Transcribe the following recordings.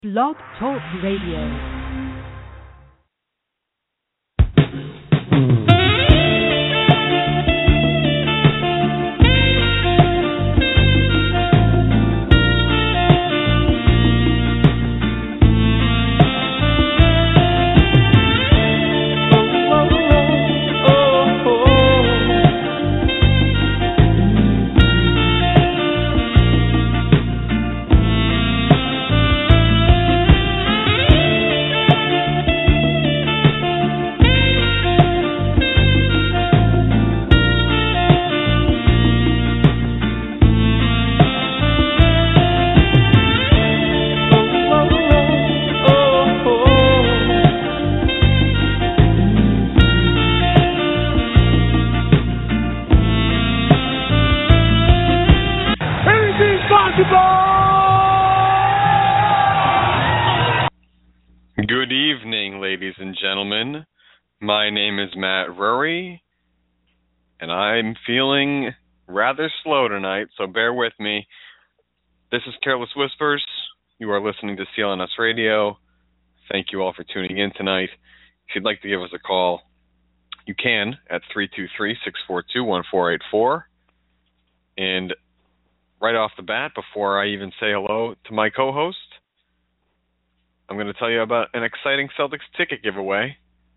Blog Talk Radio. Good evening, ladies and gentlemen. My name is Matt Rury, and I'm feeling rather slow tonight, so bear with me. This is Careless Whispers. You are listening to CLNS Radio. Thank you all for tuning in tonight. If you'd like to give us a call, you can at 323-642-1484. And right off the bat, before I even say hello to my co-host, I'm going to tell you about an exciting Celtics ticket giveaway.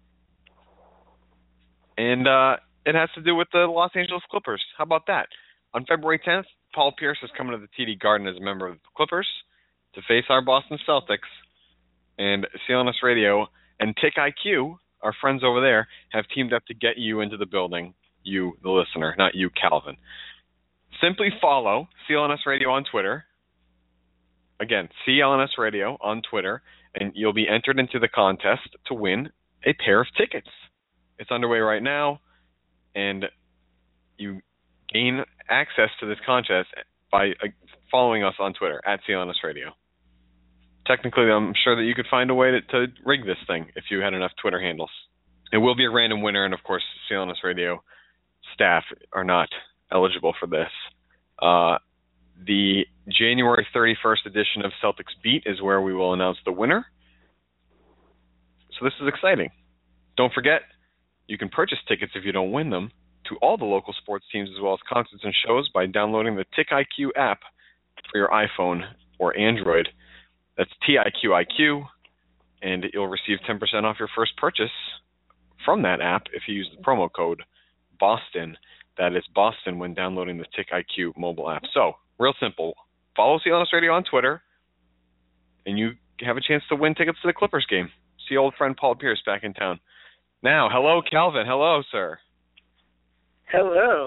And it has to do with the Los Angeles Clippers. How about that? On February 10th, Paul Pierce is coming to the TD Garden as a member of the Clippers to face our Boston Celtics. And CLNS Radio and Tick IQ, our friends over there, have teamed up to get you into the building. You, the listener, not you, Calvin. Simply follow CLNS Radio on Twitter. Again, CLNS Radio on Twitter, and you'll be entered into the contest to win a pair of tickets. It's underway right now, and you gain access to this contest by following us on Twitter, at CLNS Radio. Technically, I'm sure that you could find a way to rig this thing if you had enough Twitter handles. It will be a random winner, and of course, CLNS Radio staff are not eligible for this. The January 31st edition of Celtics Beat is where we will announce the winner. So this is exciting. Don't forget, you can purchase tickets if you don't win them to all the local sports teams as well as concerts and shows by downloading the Tick IQ app for your iPhone or Android. That's TIQIQ, and you'll receive 10% off your first purchase from that app if you use the promo code BOSTON. That is Boston when downloading the Tick IQ mobile app. So, real simple. Follow CLNS Radio on Twitter, and you have a chance to win tickets to the Clippers game. See old friend Paul Pierce back in town. Now, hello, Calvin. Hello, sir. Hello.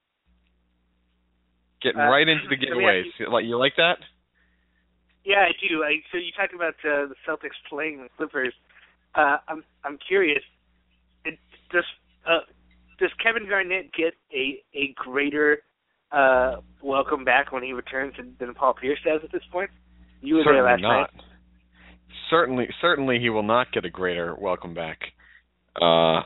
Getting right into the giveaways. You like that? Yeah, I do. So you talked about the Celtics playing the Clippers. I'm curious. Does Kevin Garnett get a greater welcome back when he returns than Paul Pierce does at this point? You were there last night. Certainly he will not get a greater welcome back. Paul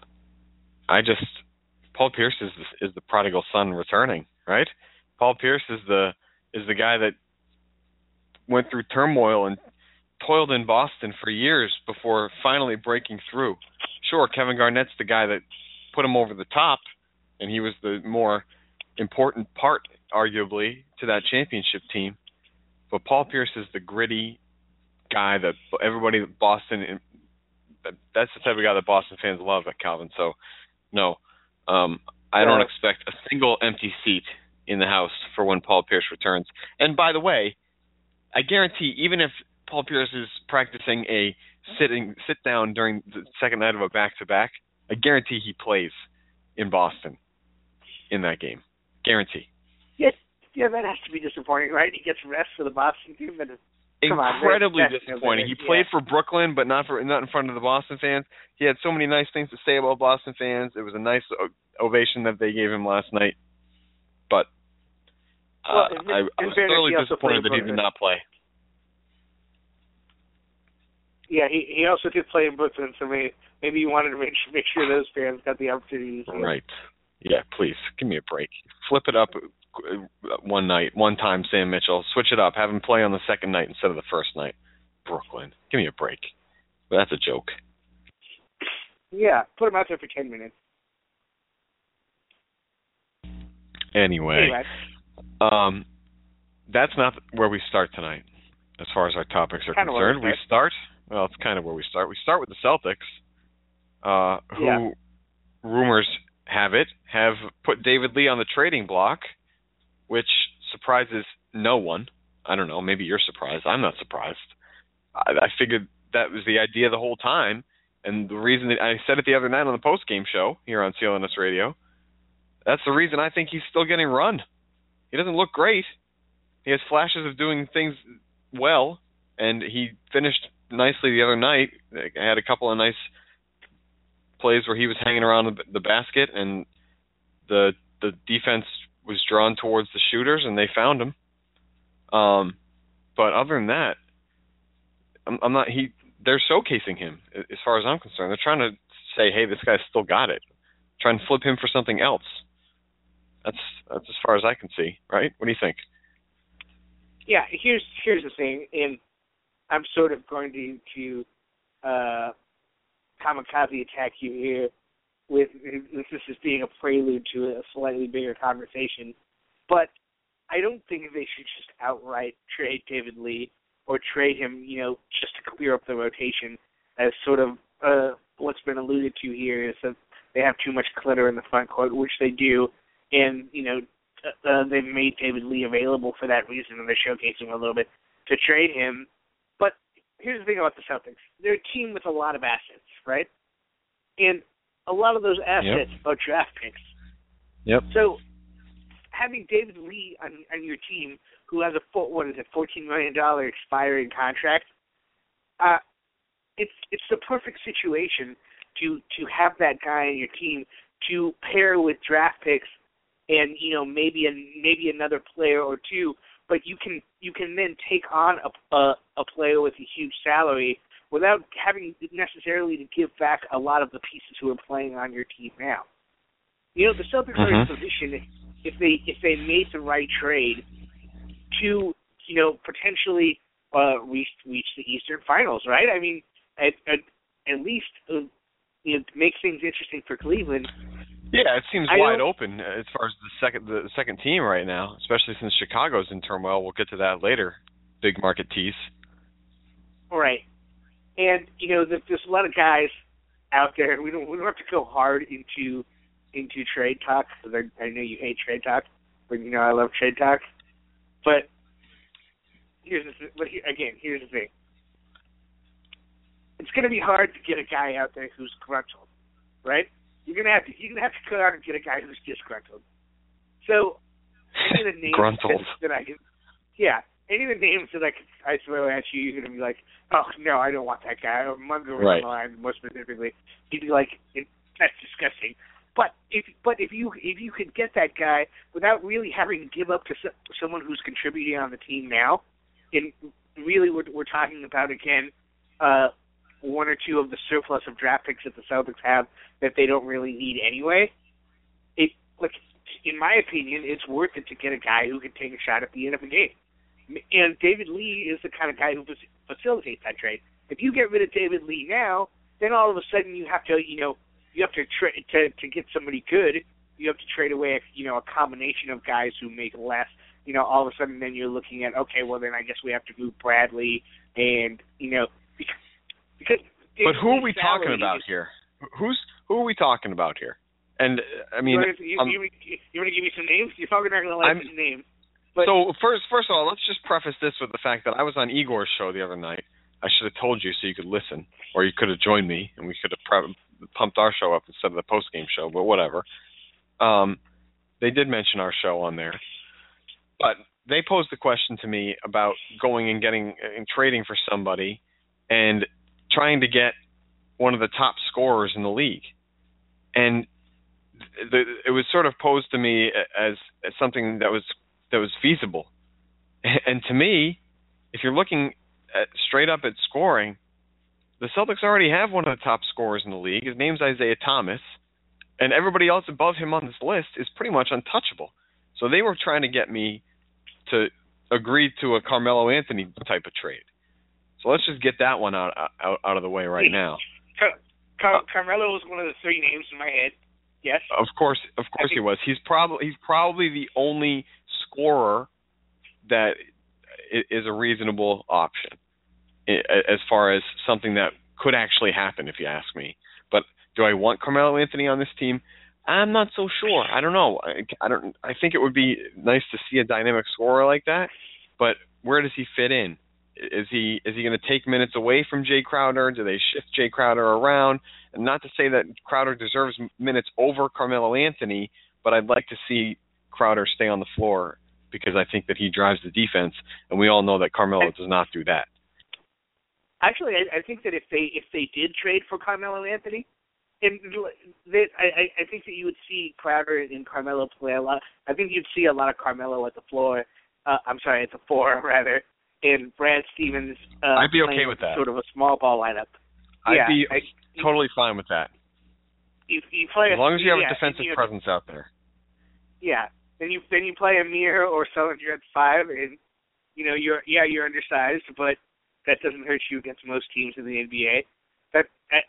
Pierce is the prodigal son returning, right? Paul Pierce is the guy that went through turmoil and toiled in Boston for years before finally breaking through. Sure, Kevin Garnett's the guy that put him over the top, and he was the more important part, arguably, to that championship team. But Paul Pierce is the gritty guy that everybody in Boston, that's the type of guy that Boston fans love at Calvin. So, no, I don't expect a single empty seat in the house for when Paul Pierce returns. And by the way, I guarantee even if Paul Pierce is practicing a sit down during the second night of a back-to-back, I guarantee he plays in Boston in that game. Guarantee. Yes, yeah, that has to be disappointing, right? He gets rest for the Boston team, but incredibly disappointing. He played for Brooklyn, but not in front of the Boston fans. He had so many nice things to say about Boston fans. It was a nice ovation that they gave him last night. But I was thoroughly disappointed that he did not play. Yeah, he also did play in Brooklyn, so maybe you wanted to make sure those fans got the opportunity to see Right. Yeah, please, give me a break. Flip it up one time, Sam Mitchell. Switch it up. Have him play on the second night instead of the first night. Brooklyn. Give me a break. But that's a joke. Yeah, put him out there for 10 minutes. Anyway, that's not where we start tonight, as far as our topics are concerned. It's kind of where we start. We start with the Celtics, who, rumors have it, have put David Lee on the trading block, which surprises no one. I don't know, maybe you're surprised. I'm not surprised. I figured that was the idea the whole time, and the reason that I said it the other night on the post-game show here on CLNS Radio, that's the reason I think he's still getting run. He doesn't look great. He has flashes of doing things well, and he finished nicely the other night. I had a couple of nice plays where he was hanging around the basket, and the defense was drawn towards the shooters, and they found him. But other than that, I'm not. They're showcasing him as far as I'm concerned. They're trying to say, "Hey, this guy's still got it." Trying to flip him for something else. That's as far as I can see, right? What do you think? Yeah, here's the thing, and I'm sort of going to kamikaze attack you here with this as being a prelude to a slightly bigger conversation, but I don't think they should just outright trade David Lee or trade him, just to clear up the rotation, as sort of what's been alluded to here is that they have too much clutter in the front court, which they do, and, they've made David Lee available for that reason, and they're showcasing a little bit to trade him. But here's the thing about the Celtics. They're a team with a lot of assets, right? And a lot of those assets are draft picks. Yep. So having David Lee on your team, who has a $14 million expiring contract, it's the perfect situation to have that guy on your team to pair with draft picks and maybe another player or two, but you can then take on a player with a huge salary without having necessarily to give back a lot of the pieces who are playing on your team now. The Celtics are in a position, if they made the right trade, to potentially reach the Eastern Finals, right? I mean, at least make things interesting for Cleveland. Yeah, it seems wide open as far as the second team right now, especially since Chicago's in turmoil. We'll get to that later. Big market tease. All right, and there's a lot of guys out there. We don't have to go hard into trade talk, because I know you hate trade talk, but I love trade talk. But here's the thing. It's going to be hard to get a guy out there who's disgruntled, right? You're gonna have to go out and get a guy who's disgruntled. So any of the names that I can, any of the names that I throw at you, you're gonna be like, oh no, I don't want that guy. Or Munger was on the line, more specifically, you'd be like, that's disgusting. But if you could get that guy without really having to give up to someone who's contributing on the team now, and really we're talking about again. One or two of the surplus of draft picks that the Celtics have that they don't really need anyway. In my opinion, it's worth it to get a guy who can take a shot at the end of a game. And David Lee is the kind of guy who facilitates that trade. If you get rid of David Lee now, then all of a sudden you have to to get somebody good. You have to trade away a combination of guys who make less. All of a sudden then you're looking at, okay, well then I guess we have to move Bradley and But who are we talking about here? Who are we talking about here? And I mean, you want to give me some names? You're probably not going to like some names. But, so first of all, let's just preface this with the fact that I was on Igor's show the other night. I should have told you so you could listen, or you could have joined me, and we could have pumped our show up instead of the post-game show. But whatever. They did mention our show on there, but they posed the question to me about going and getting and trading for somebody, and trying to get one of the top scorers in the league. And it was sort of posed to me as something that was feasible. And to me, if you're looking straight up at scoring, the Celtics already have one of the top scorers in the league. His name's Isaiah Thomas, and everybody else above him on this list is pretty much untouchable. So they were trying to get me to agree to a Carmelo Anthony type of trade. So let's just get that one out of the way right now. Carmelo was one of the three names in my head. Yes. Of course he was. He's probably the only scorer that is a reasonable option as far as something that could actually happen, if you ask me. But do I want Carmelo Anthony on this team? I'm not so sure. I don't know. I think it would be nice to see a dynamic scorer like that, but where does he fit in? Is he going to take minutes away from Jay Crowder? Do they shift Jay Crowder around? And not to say that Crowder deserves minutes over Carmelo Anthony, but I'd like to see Crowder stay on the floor because I think that he drives the defense, and we all know that Carmelo does not do that. Actually, I think that if they did trade for Carmelo Anthony, and I think that you would see Crowder and Carmelo play a lot. I think you'd see a lot of Carmelo at the floor. At the four rather, and Brad Stevens. I'd be okay with that. Sort of a small ball lineup. I'd be totally fine with that. You play as long as you have a defensive presence out there. Yeah. Then you play Amir or Sullinger at 5, and you're undersized, but that doesn't hurt you against most teams in the NBA. That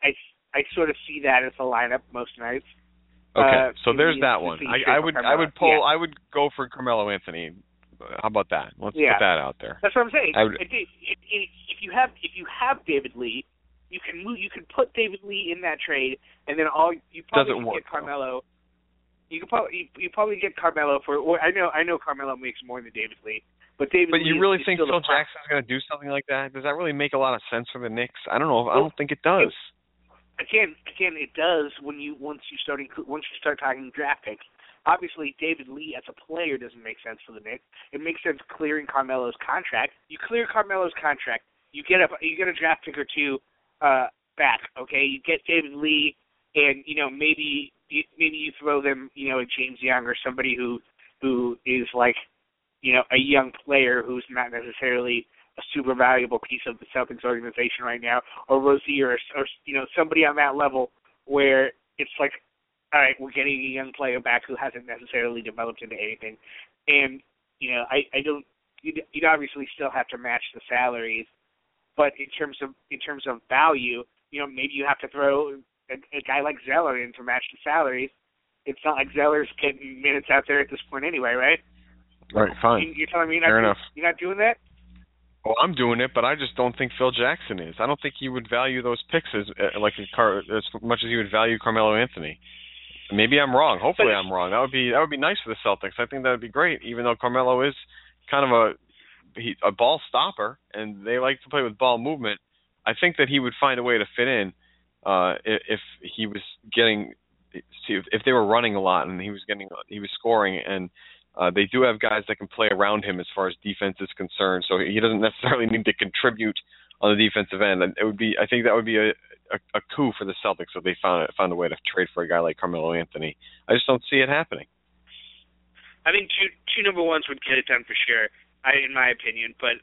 I sort of see that as a lineup most nights. Okay, so there's that one. I would go for Carmelo Anthony. How about that? Let's put that out there. That's what I'm saying. If you have David Lee, you can put David Lee in that trade, and then you probably get Carmelo. You probably get Carmelo for. Well, I know Carmelo makes more than David Lee, but David. But you really think Phil Jackson's going to do something like that? Does that really make a lot of sense for the Knicks? I don't know. I don't think it does. Again, it does once you start talking draft picks. Obviously, David Lee as a player doesn't make sense for the Knicks. It makes sense clearing Carmelo's contract. You clear Carmelo's contract, you get a draft pick or two back. Okay, you get David Lee, and maybe you throw them a James Young or somebody who is like a young player who's not necessarily a super valuable piece of the Celtics organization right now, or Rozier or somebody on that level where it's like, all right, we're getting a young player back who hasn't necessarily developed into anything. And, I don't – you'd obviously still have to match the salaries, but in terms of value, maybe you have to throw a guy like Zeller in to match the salaries. It's not like Zeller's getting minutes out there at this point anyway, right? Right, fine. You're telling me you're not doing that? Well, I'm doing it, but I just don't think Phil Jackson is. I don't think he would value those picks as much as he would value Carmelo Anthony. Maybe I'm wrong. Hopefully I'm wrong. That would be nice for the Celtics. I think that would be great, even though Carmelo is kind of a ball stopper, and they like to play with ball movement. I think that he would find a way to fit in if he was getting – if they were running a lot and he was scoring, and they do have guys that can play around him as far as defense is concerned, so he doesn't necessarily need to contribute on the defensive end. And I think that would be a coup for the Celtics if they found a way to trade for a guy like Carmelo Anthony. I just don't see it happening. I think two number ones would get it done for sure, in my opinion. But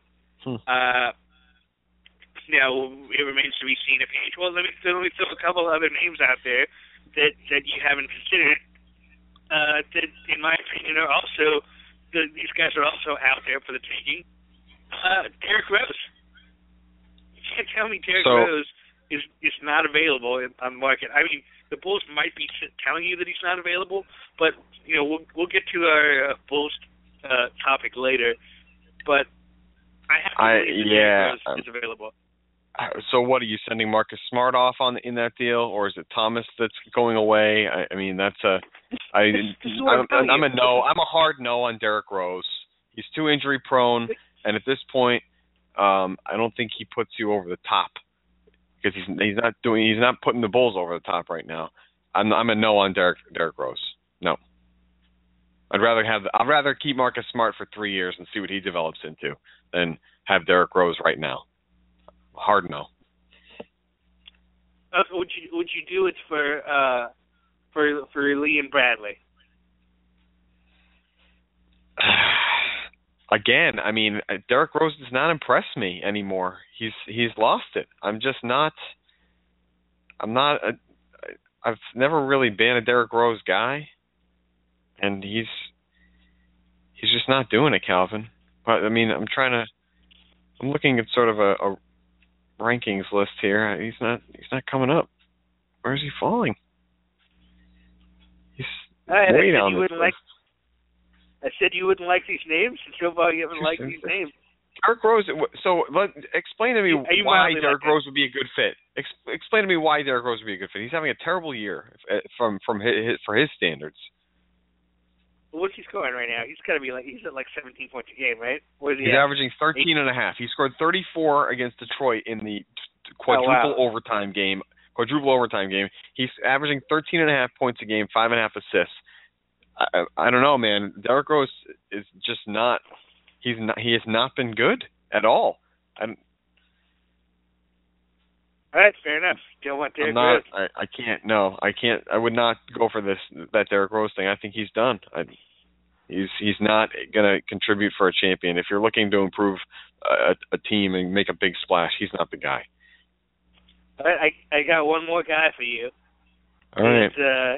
it remains to be seen if he. Well, let me throw a couple other names out there that you haven't considered. That, in my opinion, are also these guys are also out there for the taking. Derrick Rose. You can't tell me Derrick Rose is not available on the market. I mean, the Bulls might be telling you that he's not available, but we'll get to our Bulls topic later. But I have to believe that Derrick Rose is available. So what, are you sending Marcus Smart off in that deal, or is it Thomas that's going away? I mean, that's I'm a no. I'm a hard no on Derrick Rose. He's too injury prone, and at this point, I don't think he puts you over the top because he's not putting the Bulls over the top right now. I'm a no on Derrick Rose. No. I'd rather keep Marcus Smart for 3 years and see what he develops into than have Derrick Rose right now. Hard no. Would you do it for Lee and Bradley? Again, I mean, Derrick Rose does not impress me anymore. He's lost it. I've never really been a Derrick Rose guy, and he's just not doing it, Calvin. But I mean, I'm looking at sort of rankings list here. He's not coming up. Where is he falling? He's way down the list. I said you wouldn't like these names, and so far you haven't liked these names. Derrick Rose. So explain to me why Derrick Rose would be a good fit. Explain to me why Derrick Rose would be a good fit. He's having a terrible year for his standards. What's he scoring right now? He's got to be he's at 17 points a game, right? He's averaging 13.5. He scored 34 against Detroit in the quadruple overtime game. He's averaging 13.5 points a game, 5.5 assists. I don't know, man. Derrick Rose is just not. He has not been good at all. All right, fair enough. Don't want Derrick Rose. I can't. No, I can't. I would not go for that Derrick Rose thing. I think he's done. He's not going to contribute for a champion. If you're looking to improve a team and make a big splash, he's not the guy. All right, I got one more guy for you. All right.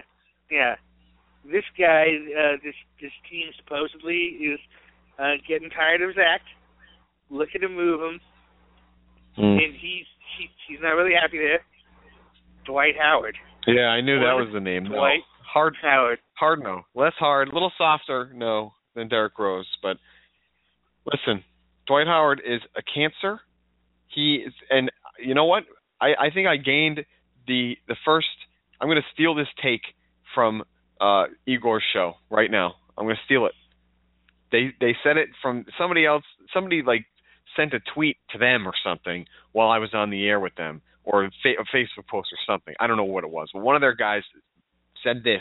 This guy, this team supposedly is getting tired of Zach, looking to move him, and he's not really happy there. Dwight Howard. Yeah, I knew that was the name. Dwight Howard. Hard, no. Less hard, a little softer, no, than Derrick Rose. But listen, Dwight Howard is a cancer. He is, and you know what? I think I gained the first. I'm going to steal this take from Igor's show right now. I'm going to steal it. They said it from somebody else. Somebody sent a tweet to them or something while I was on the air with them, or a Facebook post or something. I don't know what it was, but one of their guys said this.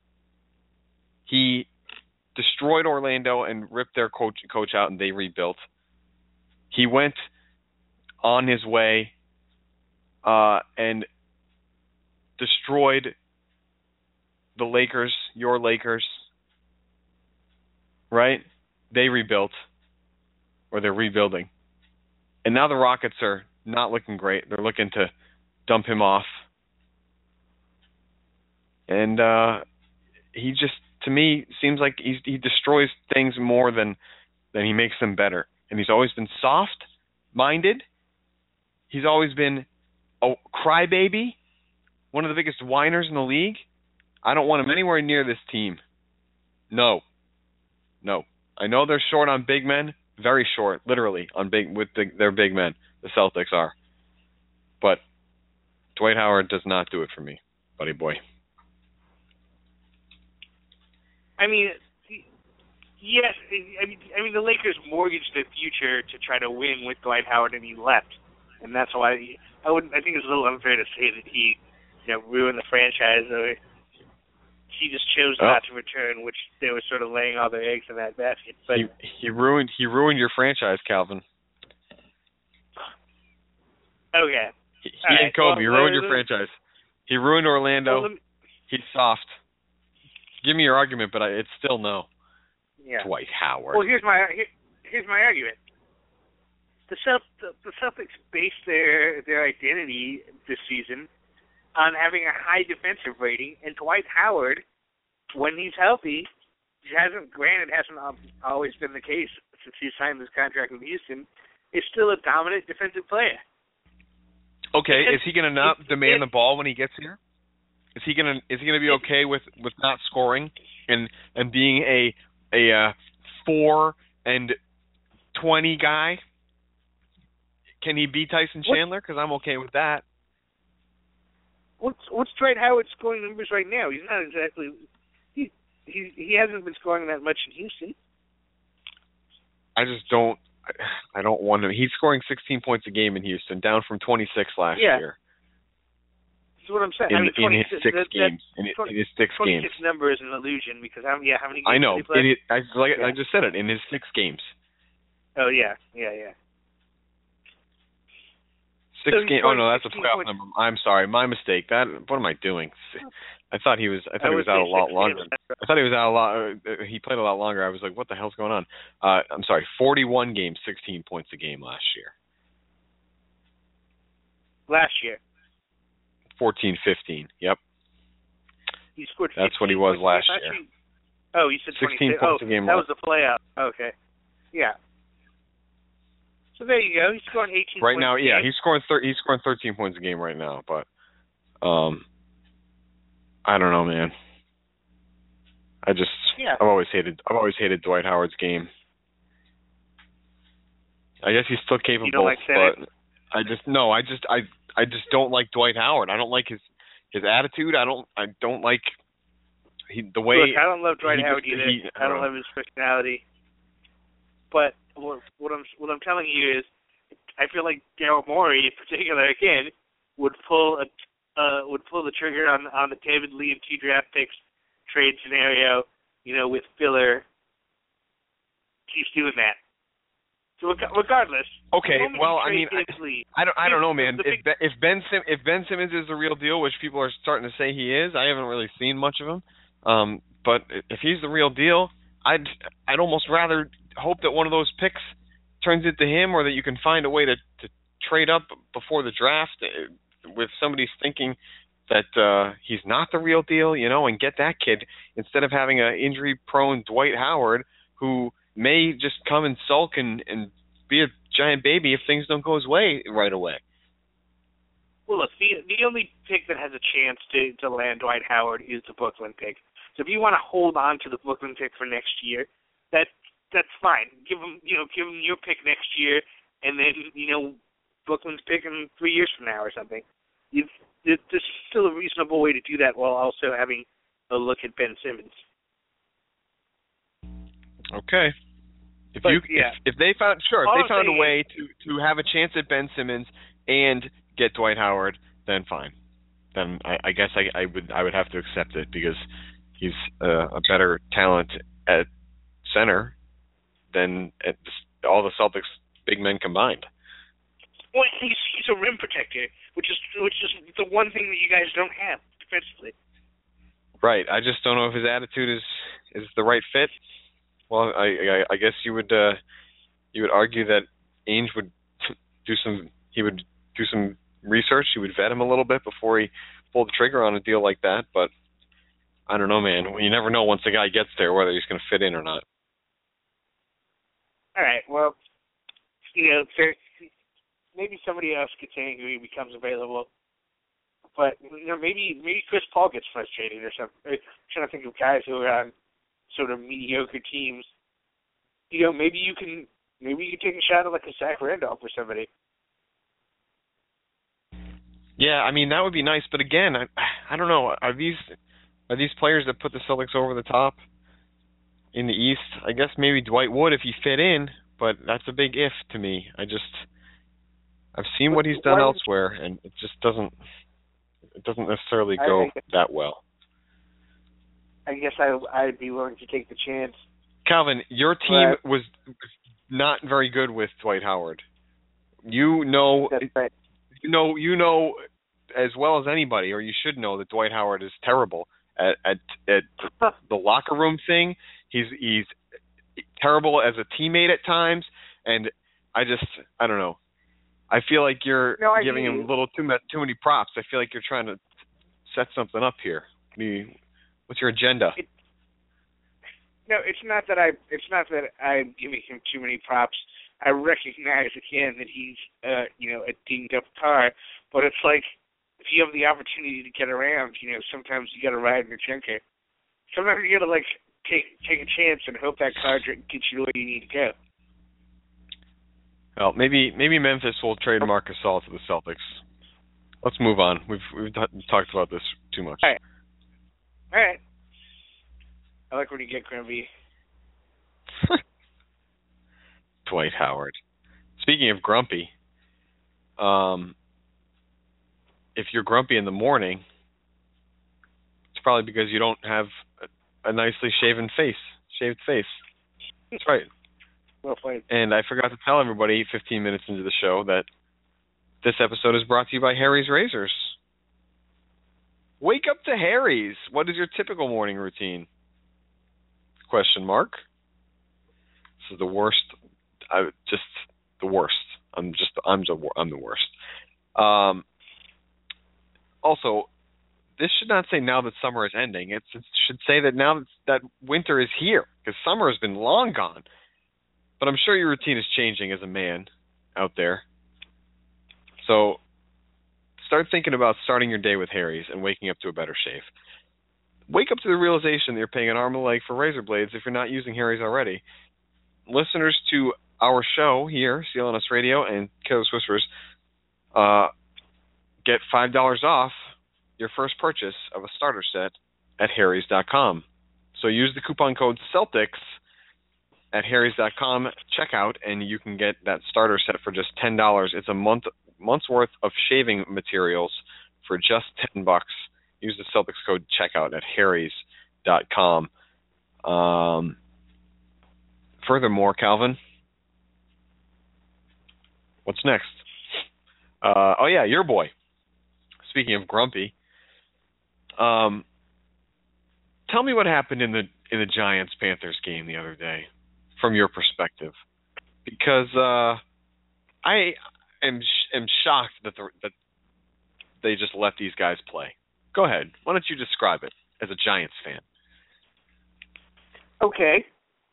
He destroyed Orlando and ripped their coach out, and they rebuilt. He went on his way and destroyed the Lakers, your Lakers, right? They rebuilt, or they're rebuilding. And now the Rockets are not looking great. They're looking to dump him off. And he just, to me, seems like he destroys things more than he makes them better. And he's always been soft-minded. He's always been a crybaby, one of the biggest whiners in the league. I don't want him anywhere near this team. No. I know they're short on big men, very short, literally, their big men. The Celtics are. But Dwight Howard does not do it for me, buddy boy. I mean, yes. I mean, the Lakers mortgaged their future to try to win with Dwight Howard, and he left, and that's why I think it's a little unfair to say that he, ruined the franchise, or he just chose not to return, which they were sort of laying all their eggs in that basket. But he ruined your franchise, Calvin. Okay. He and Kobe ruined your franchise. He ruined Orlando. He's soft. Give me your argument, but it's still no. Yeah. Dwight Howard. Well, here's my argument. The Celtics based their identity this season on having a high defensive rating, and Dwight Howard, when he's healthy, hasn't always been the case since he signed this contract with Houston, is still a dominant defensive player. Okay, is he going to not demand the ball when he gets here? Is he going to be okay with not scoring and being a 4 and 20 guy? Can he beat Tyson Chandler? Because I'm okay with that. What's Dwight Howard's scoring numbers right now? He's not exactly. He hasn't been scoring that much in Houston. I just don't. I don't want him. He's scoring 16 points a game in Houston, down from 26 last year. That's what I'm saying. In his 6 games. In his 6 games. 26 number is an illusion because how many games I know. did he play? I just said it. In his 6 games. Oh yeah. 6 games. Oh no, that's a playoff number. I'm sorry, my mistake. What am I doing? I thought he was out a lot longer. I thought he was out a lot. He played a lot longer. I was like, what the hell's going on? I'm sorry. 41 games, 16 points a game last year. Last year. 14-15. Yep. He scored. That's what he was last year. Oh, you said 16 points a game. That was the playoff. Okay. Yeah. So there you go. He's scoring 18 right points now. a Yeah, game. he's scoring 13 points a game right now. But I don't know, man. I've always hated Dwight Howard's game. I guess he's still capable, You don't like but I just don't like Dwight Howard. I don't like his attitude. I don't like the way. Look, I don't love Dwight Howard either. I don't love his personality. But what I'm telling you is, I feel like Daryl Morey, in particular, again, would pull the trigger on the David Lee and 2 draft picks trade scenario, with filler. He's doing that. So regardless. Okay. Well, I mean, I don't know, man. If Ben Simmons is the real deal, which people are starting to say he is, I haven't really seen much of him. But if he's the real deal, I'd almost rather hope that one of those picks turns into him, or that you can find a way to trade up before the draft with somebody's thinking that he's not the real deal, and get that kid instead of having an injury-prone Dwight Howard who may just come and sulk and be a giant baby if things don't go his way right away. Well, look, the only pick that has a chance to land Dwight Howard is the Brooklyn pick. So if you want to hold on to the Brooklyn pick for next year, that's fine. Give him your pick next year, and then Brooklyn's pick in 3 years from now or something. There's still a reasonable way to do that while also having a look at Ben Simmons. Okay. If they found a way to have a chance at Ben Simmons and get Dwight Howard, then fine. Then I guess I would have to accept it, because he's a better talent at center than at all the Celtics big men combined. Well, he's a rim protector, which is the one thing that you guys don't have defensively. Right. I just don't know if his attitude is the right fit. Well, I guess you would argue that Ainge would do some research. He would vet him a little bit before he pulled the trigger on a deal like that. But I don't know, man. You never know once the guy gets there whether he's going to fit in or not. All right. Well, maybe somebody else gets angry and becomes available. But maybe Chris Paul gets frustrated or something. I'm trying to think of guys who are on sort of mediocre teams. Maybe you can take a shot at like a Zach Randolph or somebody. Yeah, I mean that would be nice, but again, I don't know. Are these players that put the Celtics over the top in the East? I guess maybe Dwight would if he fit in, but that's a big if to me. I've seen what he's done elsewhere, and it just doesn't necessarily go that well. I guess I'd be willing to take the chance. Calvin, your team was not very good with Dwight Howard. That's right. You know as well as anybody, or you should know, that Dwight Howard is terrible at the locker room thing. He's terrible as a teammate at times, and I don't know. I feel like you're giving him a little too many props. I feel like you're trying to set something up here. What's your agenda? No, it's not that I'm giving him too many props. I recognize again that he's a dinged up car, but it's like if you have the opportunity to get around, sometimes you got to ride in your junker. Sometimes you got to take a chance and hope that car gets you where you need to go. Well, maybe Memphis will trade Marc Gasol to the Celtics. Let's move on. We've talked about this too much. All right. I like when you get grumpy. Dwight Howard. Speaking of grumpy, if you're grumpy in the morning, it's probably because you don't have a nicely shaved face. That's right. Well played. And I forgot to tell everybody 15 minutes into the show that this episode is brought to you by Harry's Razors. Wake up to Harry's. What is your typical morning routine? Question mark. This is the worst. Just the worst. I'm the worst. Also, this should not say now that summer is ending. It should say that now that winter is here, because summer has been long gone. But I'm sure your routine is changing as a man. out there. So start thinking about starting your day with Harry's and waking up to a better shave. Wake up to the realization that you're paying an arm and a leg for razor blades if you're not using Harry's already. Listeners to our show here, CLNS Radio and Careless Whispers, get $5 off your first purchase of a starter set at Harrys.com. So use the coupon code Celtics at Harrys.com checkout, and you can get that starter set for just $10. It's a month's worth of shaving materials for just $10. Use the Celtics code checkout at Harrys.com. Furthermore, Calvin, what's next? Your boy. Speaking of grumpy, tell me what happened in the Giants-Panthers game the other day, from your perspective, because I am shocked that they just let these guys play. Go ahead. Why don't you describe it as a Giants fan? Okay.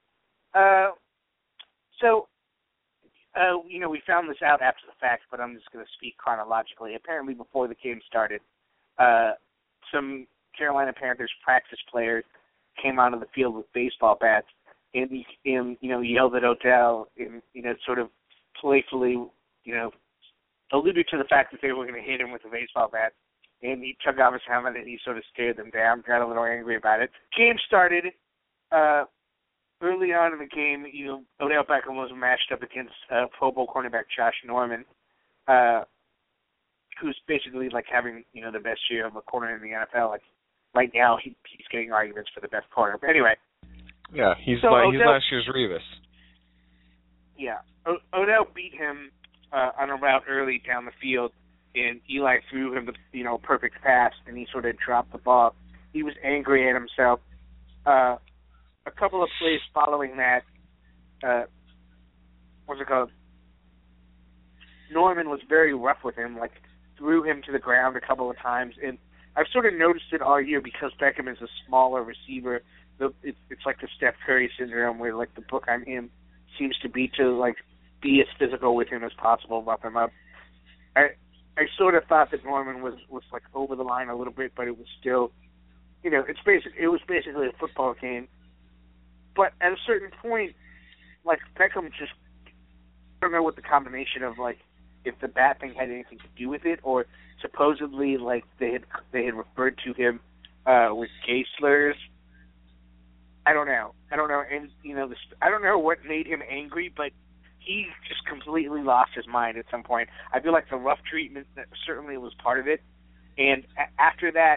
We found this out after the fact, but I'm just going to speak chronologically. Apparently, before the game started, some Carolina Panthers practice players came onto the field with baseball bats and yelled at Odell and, sort of playfully, alluded to the fact that they were going to hit him with a baseball bat. And he took off his helmet and he sort of stared them down, got a little angry about it. Game started. Early on in the game, Odell Beckham was matched up against Pro Bowl cornerback Josh Norman, who's basically like having the best year of a corner in the NFL. Like right now, he's getting arguments for the best corner. But anyway, yeah, he's last year's Revis. Yeah, Odell beat him on a route early down the field, and Eli threw him the perfect pass, and he sort of dropped the ball. He was angry at himself. A couple of plays following that, Norman was very rough with him, like threw him to the ground a couple of times. And I've sort of noticed it all year because Beckham is a smaller receiver. It's like the Steph Curry syndrome where, like, the book on him seems to be to, like, be as physical with him as possible, rough him up. I sort of thought that Norman was like over the line a little bit, but it was still, it was basically a football game. But at a certain point, like, Beckham just, I don't know what the combination of, like, if the bat thing had anything to do with it, or supposedly, like, they had referred to him with gay slurs. I don't know. And, I don't know what made him angry, but he just completely lost his mind at some point. I feel like the rough treatment certainly was part of it. And after that,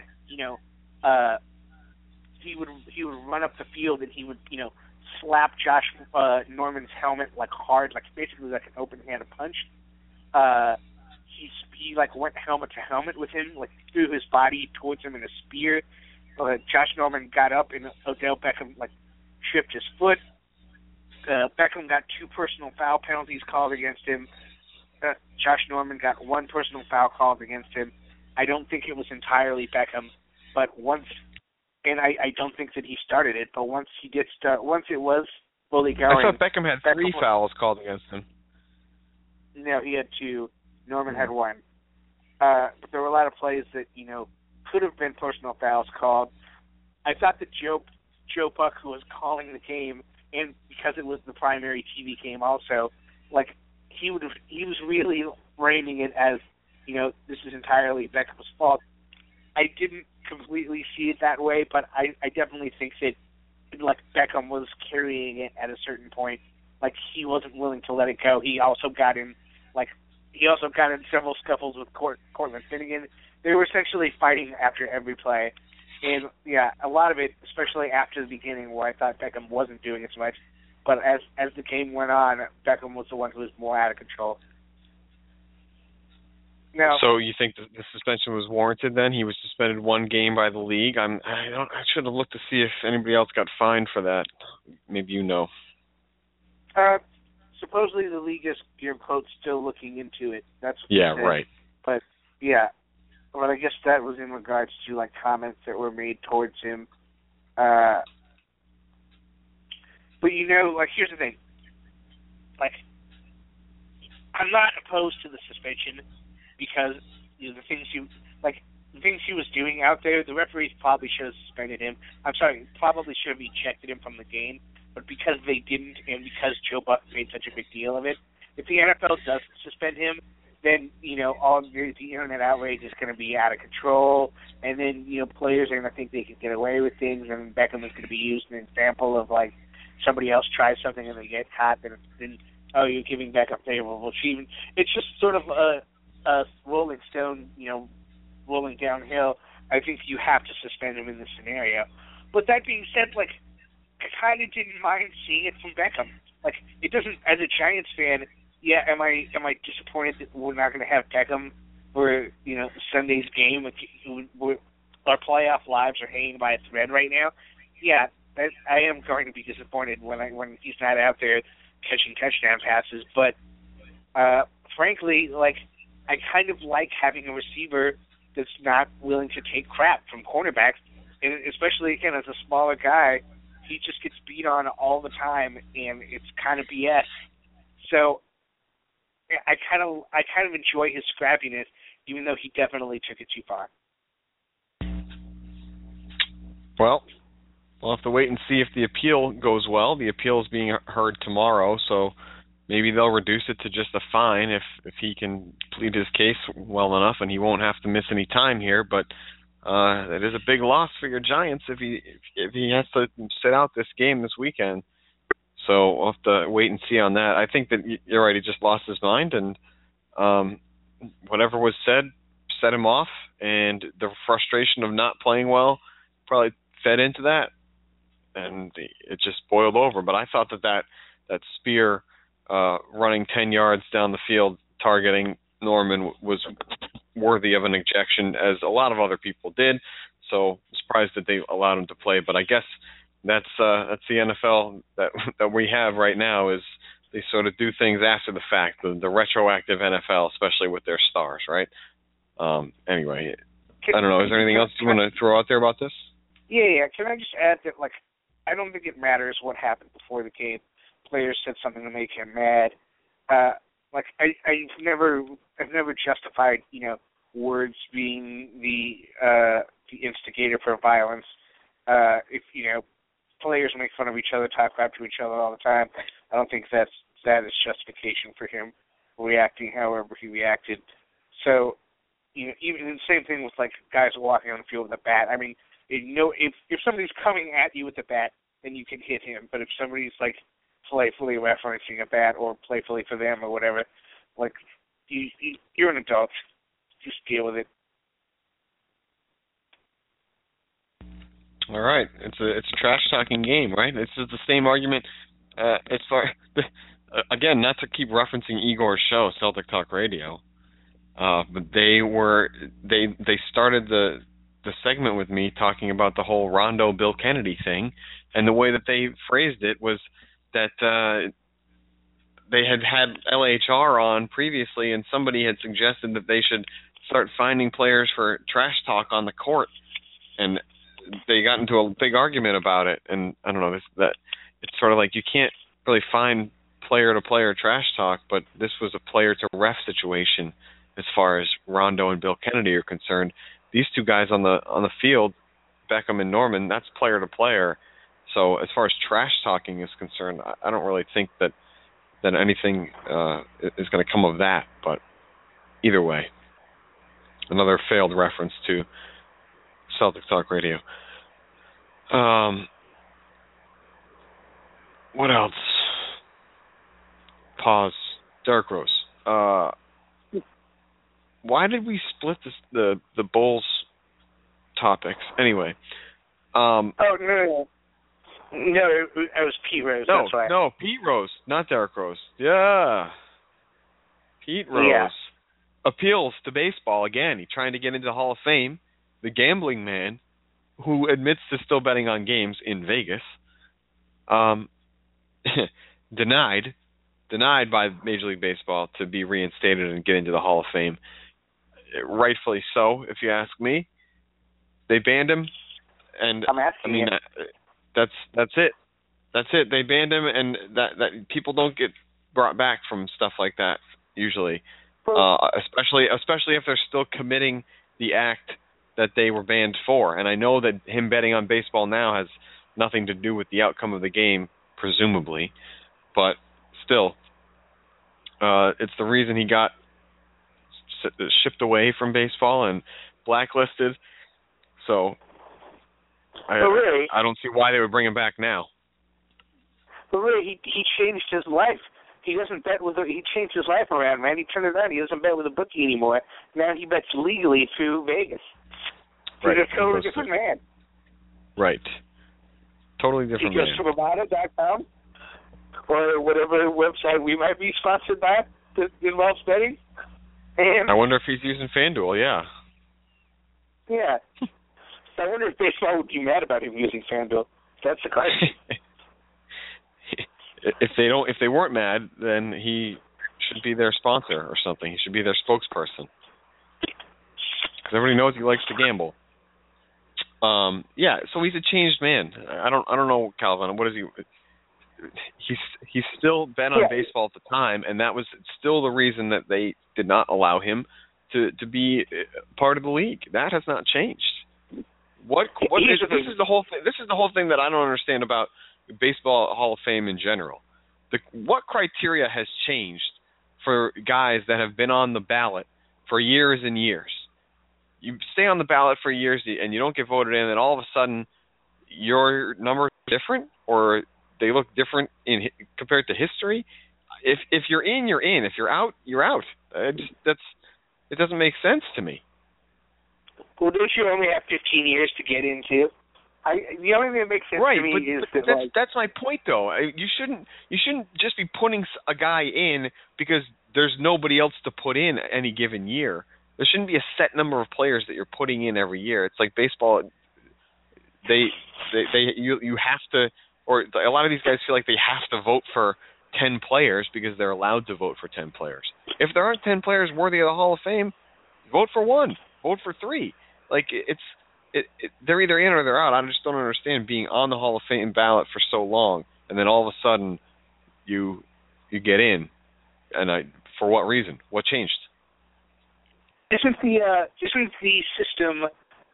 he would run up the field and he would, slap Josh Norman's helmet like hard, like basically like an open-handed punch. He like went helmet to helmet with him, like threw his body towards him in a spear. Josh Norman got up and Odell Beckham like tripped his foot. Beckham got 2 personal foul penalties called against him. Josh Norman got 1 personal foul called against him. I don't think it was entirely Beckham, but and I don't think that he started it, but once it was fully going. I thought Beckham had 3 fouls called against him. No, he had 2. Norman had 1. But there were a lot of plays that, could have been personal fouls called. I thought that Joe Buck, who was calling the game, and because it was the primary TV game also, like, he was really framing it as, this is entirely Beckham's fault. I didn't completely see it that way, but I definitely think that, like, Beckham was carrying it at a certain point. Like, he wasn't willing to let it go. He also got in several scuffles with Cortland Finnegan. They were essentially fighting after every play. And, yeah, a lot of it, especially after the beginning where I thought Beckham wasn't doing as much. But as the game went on, Beckham was the one who was more out of control. Now, so you think the suspension was warranted then? He was suspended 1 game by the league? I should have looked to see if anybody else got fined for that. Maybe you know. Supposedly the league is, quote, still looking into it. That's what yeah, right. But, yeah. But I guess that was in regards to, like, comments that were made towards him. But, like, here's the thing. Like, I'm not opposed to the suspension because the things he was doing out there, the referees probably should have suspended him. Probably should have ejected him from the game, but because they didn't, and because Joe Buck made such a big deal of it, if the NFL does suspend him, then all the internet outrage is going to be out of control, and then players are going to think they can get away with things, and Beckham is going to be used as an example of like somebody else tries something and they get caught, then you're giving Beckham favorable treatment. It's just sort of a rolling stone, rolling downhill. I think you have to suspend him in this scenario. But that being said, like, I kind of didn't mind seeing it from Beckham. Like, it doesn't, as a Giants fan, yeah, am I disappointed that we're not going to have Beckham for, Sunday's game? Our playoff lives are hanging by a thread right now. Yeah, I am going to be disappointed when he's not out there catching touchdown passes. But, frankly, like, I kind of like having a receiver that's not willing to take crap from cornerbacks, and especially, again, as a smaller guy, he just gets beat on all the time, and it's kind of BS. So I kind of enjoy his scrappiness, even though he definitely took it too far. Well, we'll have to wait and see if the appeal goes well. The appeal is being heard tomorrow, so maybe they'll reduce it to just a fine if he can plead his case well enough, and he won't have to miss any time here. But that is a big loss for your Giants if he has to sit out this game this weekend. So we'll have to wait and see on that. I think that you're right. He just lost his mind, and whatever was said set him off, and the frustration of not playing well probably fed into that, and it just boiled over. But I thought that spear running 10 yards down the field targeting Norman was worthy of an ejection, as a lot of other people did. So I'm surprised that they allowed him to play. But I guess that's the NFL that we have right now, is they sort of do things after the fact, the retroactive NFL, especially with their stars, right? Anyway, I don't know. Is there anything else you want to throw out there about this? Yeah. Can I just add that, like, I don't think it matters what happened before the game. Players said something to make him mad. I've never justified, words being the instigator for violence. If players make fun of each other, talk crap to each other all the time, I don't think that is justification for him reacting however he reacted. So, even the same thing with like guys walking on the field with a bat. I mean, if somebody's coming at you with a bat, then you can hit him. But if somebody's like playfully referencing a bat or playfully for them or whatever, like you're an adult, just deal with it. All right, it's a trash talking game, right? It's the same argument as far again, not to keep referencing Igor's show, Celtic Talk Radio, but they started the segment with me talking about the whole Rondo Bill Kennedy thing, and the way that they phrased it was that they had LHR on previously, and somebody had suggested that they should start finding players for trash talk on the court, and they got into a big argument about it. And I don't know, that it's sort of like you can't really find player-to-player trash talk, but this was a player-to-ref situation as far as Rondo and Bill Kennedy are concerned. These two guys on the field, Beckham and Norman, that's player-to-player. So as far as trash talking is concerned, I don't really think that anything is going to come of that. But either way, another failed reference to Celtic Talk Radio. What else? Pause. Derrick Rose. Why did we split the Bulls topics? Anyway. No, it was Pete Rose. No, that's why. No, Pete Rose, not Derrick Rose. Yeah. Pete Rose. Yeah. Appeals to baseball again. He's trying to get into the Hall of Fame. The gambling man, who admits to still betting on games in Vegas, denied by Major League Baseball to be reinstated and get into the Hall of Fame. Rightfully so, if you ask me. They banned him, and that's it. That's it. They banned him, and that people don't get brought back from stuff like that usually, especially if they're still committing the act that they were banned for. And I know that him betting on baseball now has nothing to do with the outcome of the game, presumably, but still, it's the reason he got shipped away from baseball and blacklisted. So I don't see why they would bring him back now. But really, he changed his life. He doesn't bet he changed his life around, man. He turned it around. He doesn't bet with a bookie anymore. Now he bets legally through Vegas. Right. He's a totally different man. Right. Totally different man. He goes to Bovada.com or whatever website we might be sponsored by that involves betting. And I wonder if he's using FanDuel, yeah. Yeah. I wonder if baseball would be mad about him using FanDuel. That's the question. If they weren't mad, then he should be their sponsor or something. He should be their spokesperson. Because everybody knows he likes to gamble. Yeah, so he's a changed man. I don't know, Calvin. What is he? He's still bet on baseball at the time, and that was still the reason that they did not allow him to be part of the league. That has not changed. This is the whole thing. This is the whole thing that I don't understand about Baseball Hall of Fame in general. What criteria has changed for guys that have been on the ballot for years and years? You stay on the ballot for years and you don't get voted in, and all of a sudden your numbers are different, or they look different compared to history. If you're in, you're in. If you're out, you're out. It doesn't make sense to me. Well, don't you only have 15 years to get into? The only thing that makes sense to me is that that's my point, though. You shouldn't just be putting a guy in because there's nobody else to put in any given year. There shouldn't be a set number of players that you're putting in every year. It's like baseball. You have to, or a lot of these guys feel like they have to vote for 10 players because they're allowed to vote for 10 players. If there aren't 10 players worthy of the Hall of Fame, vote for 1, vote for 3. Like they're either in or they're out. I just don't understand being on the Hall of Fame ballot for so long, and then all of a sudden you get in, and for what reason? What changed? Isn't the system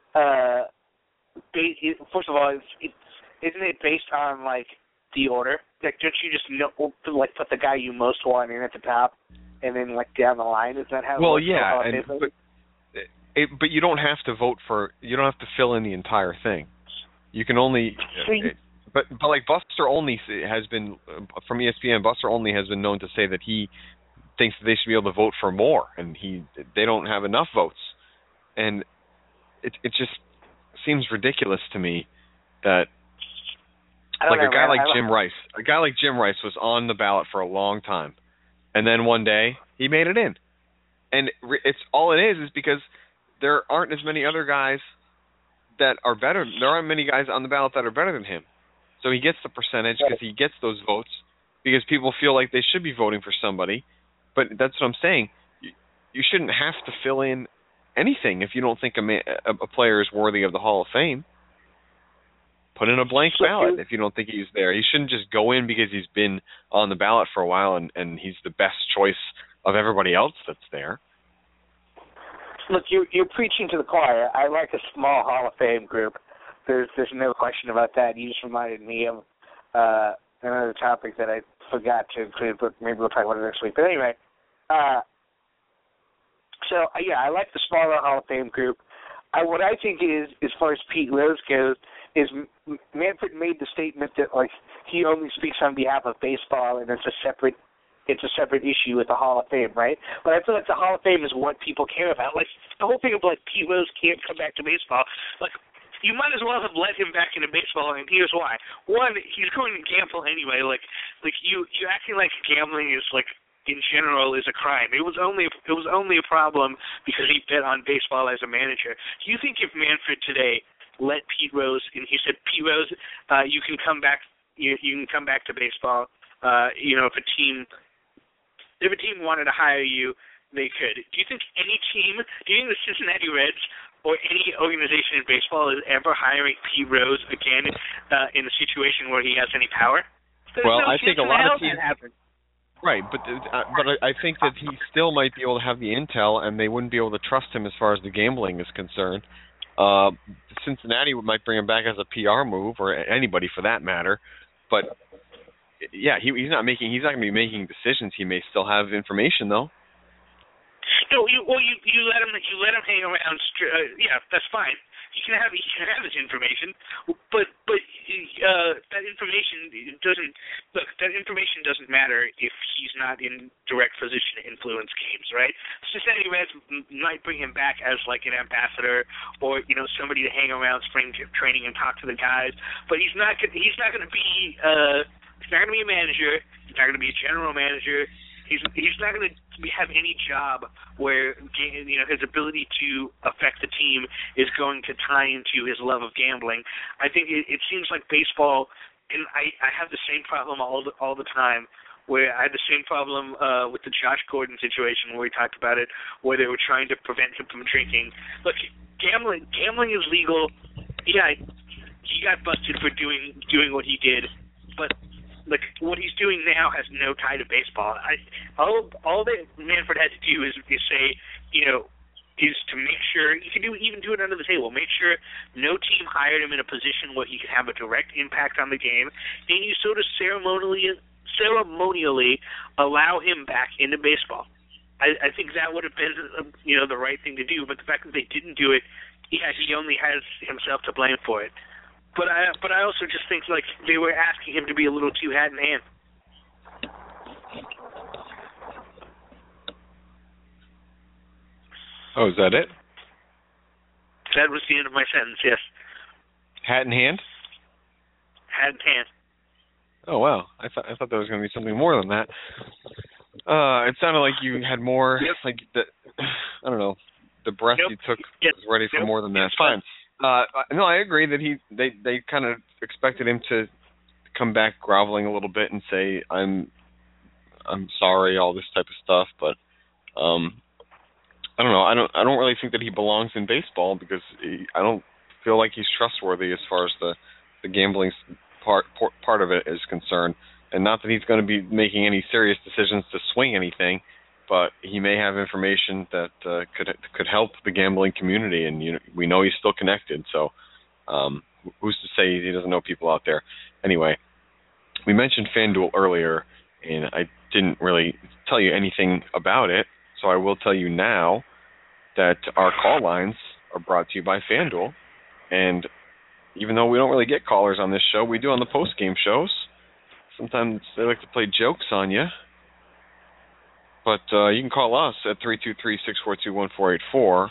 first of all, isn't it based on like the order? Like, don't you just like put the guy you most want in at the top, and then like down the line? Is that how? Well, yeah, but you don't have to vote for. You don't have to fill in the entire thing. You can only. But like Buster Olney has been from ESPN. Buster Olney has been known to say that he thinks that they should be able to vote for more, and they don't have enough votes, and it just seems ridiculous to me that a guy like Jim Rice was on the ballot for a long time, and then one day he made it in, and it's all it is because there aren't as many other guys that are better. There aren't many guys on the ballot that are better than him, so he gets the percentage because he gets those votes because people feel like they should be voting for somebody. But that's what I'm saying. You shouldn't have to fill in anything if you don't think a player is worthy of the Hall of Fame. Put in a blank ballot if you don't think he's there. He shouldn't just go in because he's been on the ballot for a while and he's the best choice of everybody else that's there. Look, you're preaching to the choir. I like a small Hall of Fame group. There's no question about that. You just reminded me of another topic that I forgot to include, but maybe we'll talk about it next week. But anyway, I like the smaller Hall of Fame group. What I think is, as far as Pete Rose goes, is Manfred made the statement that like he only speaks on behalf of baseball, and it's a separate issue with the Hall of Fame, right? But I feel like the Hall of Fame is what people care about. Like the whole thing of like Pete Rose can't come back to baseball, like. You might as well have let him back into baseball, and here's why. One, he's going to gamble anyway. Like you acting like gambling is like in general is a crime. It was only a problem because he bet on baseball as a manager. Do you think if Manfred today let Pete Rose, and he said, Pete Rose, you can come back. You can come back to baseball. If a team wanted to hire you, they could. Do you think any team? Do you think the Cincinnati Reds or any organization in baseball is ever hiring Pete Rose again in a situation where he has any power? Well, I think a lot of teams. Right, but I think that he still might be able to have the intel, and they wouldn't be able to trust him as far as the gambling is concerned. Cincinnati might bring him back as a PR move, or anybody for that matter. But yeah, he's not going to be making decisions. He may still have information though. No, you let him hang around. Yeah, that's fine. He can have his information, but that information doesn't matter if he's not in direct position to influence games, right? Cincinnati Reds might bring him back as like an ambassador or somebody to hang around spring training and talk to the guys, but he's not going to be a manager. He's not going to be a general manager. He's not going to have any job where his ability to affect the team is going to tie into his love of gambling. I think it seems like baseball, and I have the same problem all the time. Where I had the same problem with the Josh Gordon situation where we talked about it, where they were trying to prevent him from drinking. Look, gambling is legal. Yeah, he got busted for doing what he did, but like what he's doing now has no tie to baseball. All that Manfred had to do is say, is to make sure he can even do it under the table. Make sure no team hired him in a position where he could have a direct impact on the game, and you sort of ceremonially allow him back into baseball. I think that would have been the right thing to do. But the fact that they didn't do it, yeah, he only has himself to blame for it. But I also just think like they were asking him to be a little too hat in hand. Oh, is that it? That was the end of my sentence. Yes. Hat in hand. Hat in hand. Oh wow! I thought there was going to be something more than that. It sounded like you had more. Yep. Like the, I don't know. The breath you took was ready for more than that. Fine. No, I agree that they kind of expected him to come back groveling a little bit and say I'm sorry, all this type of stuff. But I don't know. I don't really think that he belongs in baseball because I don't feel like he's trustworthy as far as the gambling part of it is concerned. And not that he's going to be making any serious decisions to swing anything, but he may have information that could help the gambling community, and we know he's still connected. So who's to say he doesn't know people out there? Anyway, we mentioned FanDuel earlier, and I didn't really tell you anything about it, so I will tell you now that our call lines are brought to you by FanDuel, and even though we don't really get callers on this show, we do on the post-game shows. Sometimes they like to play jokes on you. But you can call us at 323-642-1484.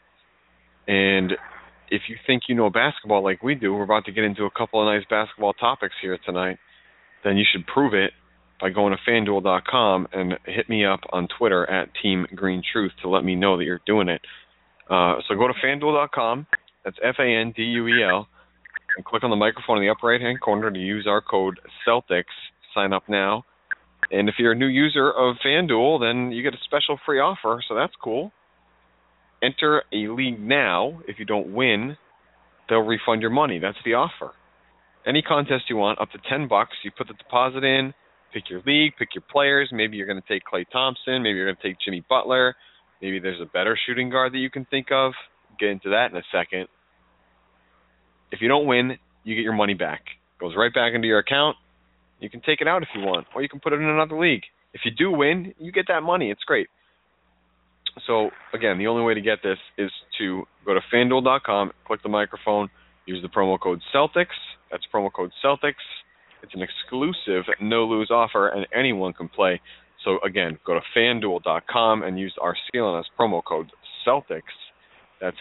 And if you think you know basketball like we do, we're about to get into a couple of nice basketball topics here tonight, then you should prove it by going to FanDuel.com and hit me up on Twitter at Team Green Truth to let me know that you're doing it. So go to FanDuel.com, that's FANDUEL, and click on the microphone in the upper right-hand corner to use our code Celtics. Sign up now. And if you're a new user of FanDuel, then you get a special free offer, so that's cool. Enter a league now. If you don't win, they'll refund your money. That's the offer. Any contest you want, up to $10. You put the deposit in, pick your league, pick your players. Maybe you're going to take Klay Thompson. Maybe you're going to take Jimmy Butler. Maybe there's a better shooting guard that you can think of. Get into that in a second. If you don't win, you get your money back. It goes right back into your account. You can take it out if you want, or you can put it in another league. If you do win, you get that money. It's great. So, again, the only way to get this is to go to FanDuel.com, click the microphone, use the promo code Celtics. That's promo code Celtics. It's an exclusive no-lose offer, and anyone can play. So, again, go to FanDuel.com and use our CLNS promo code Celtics. That's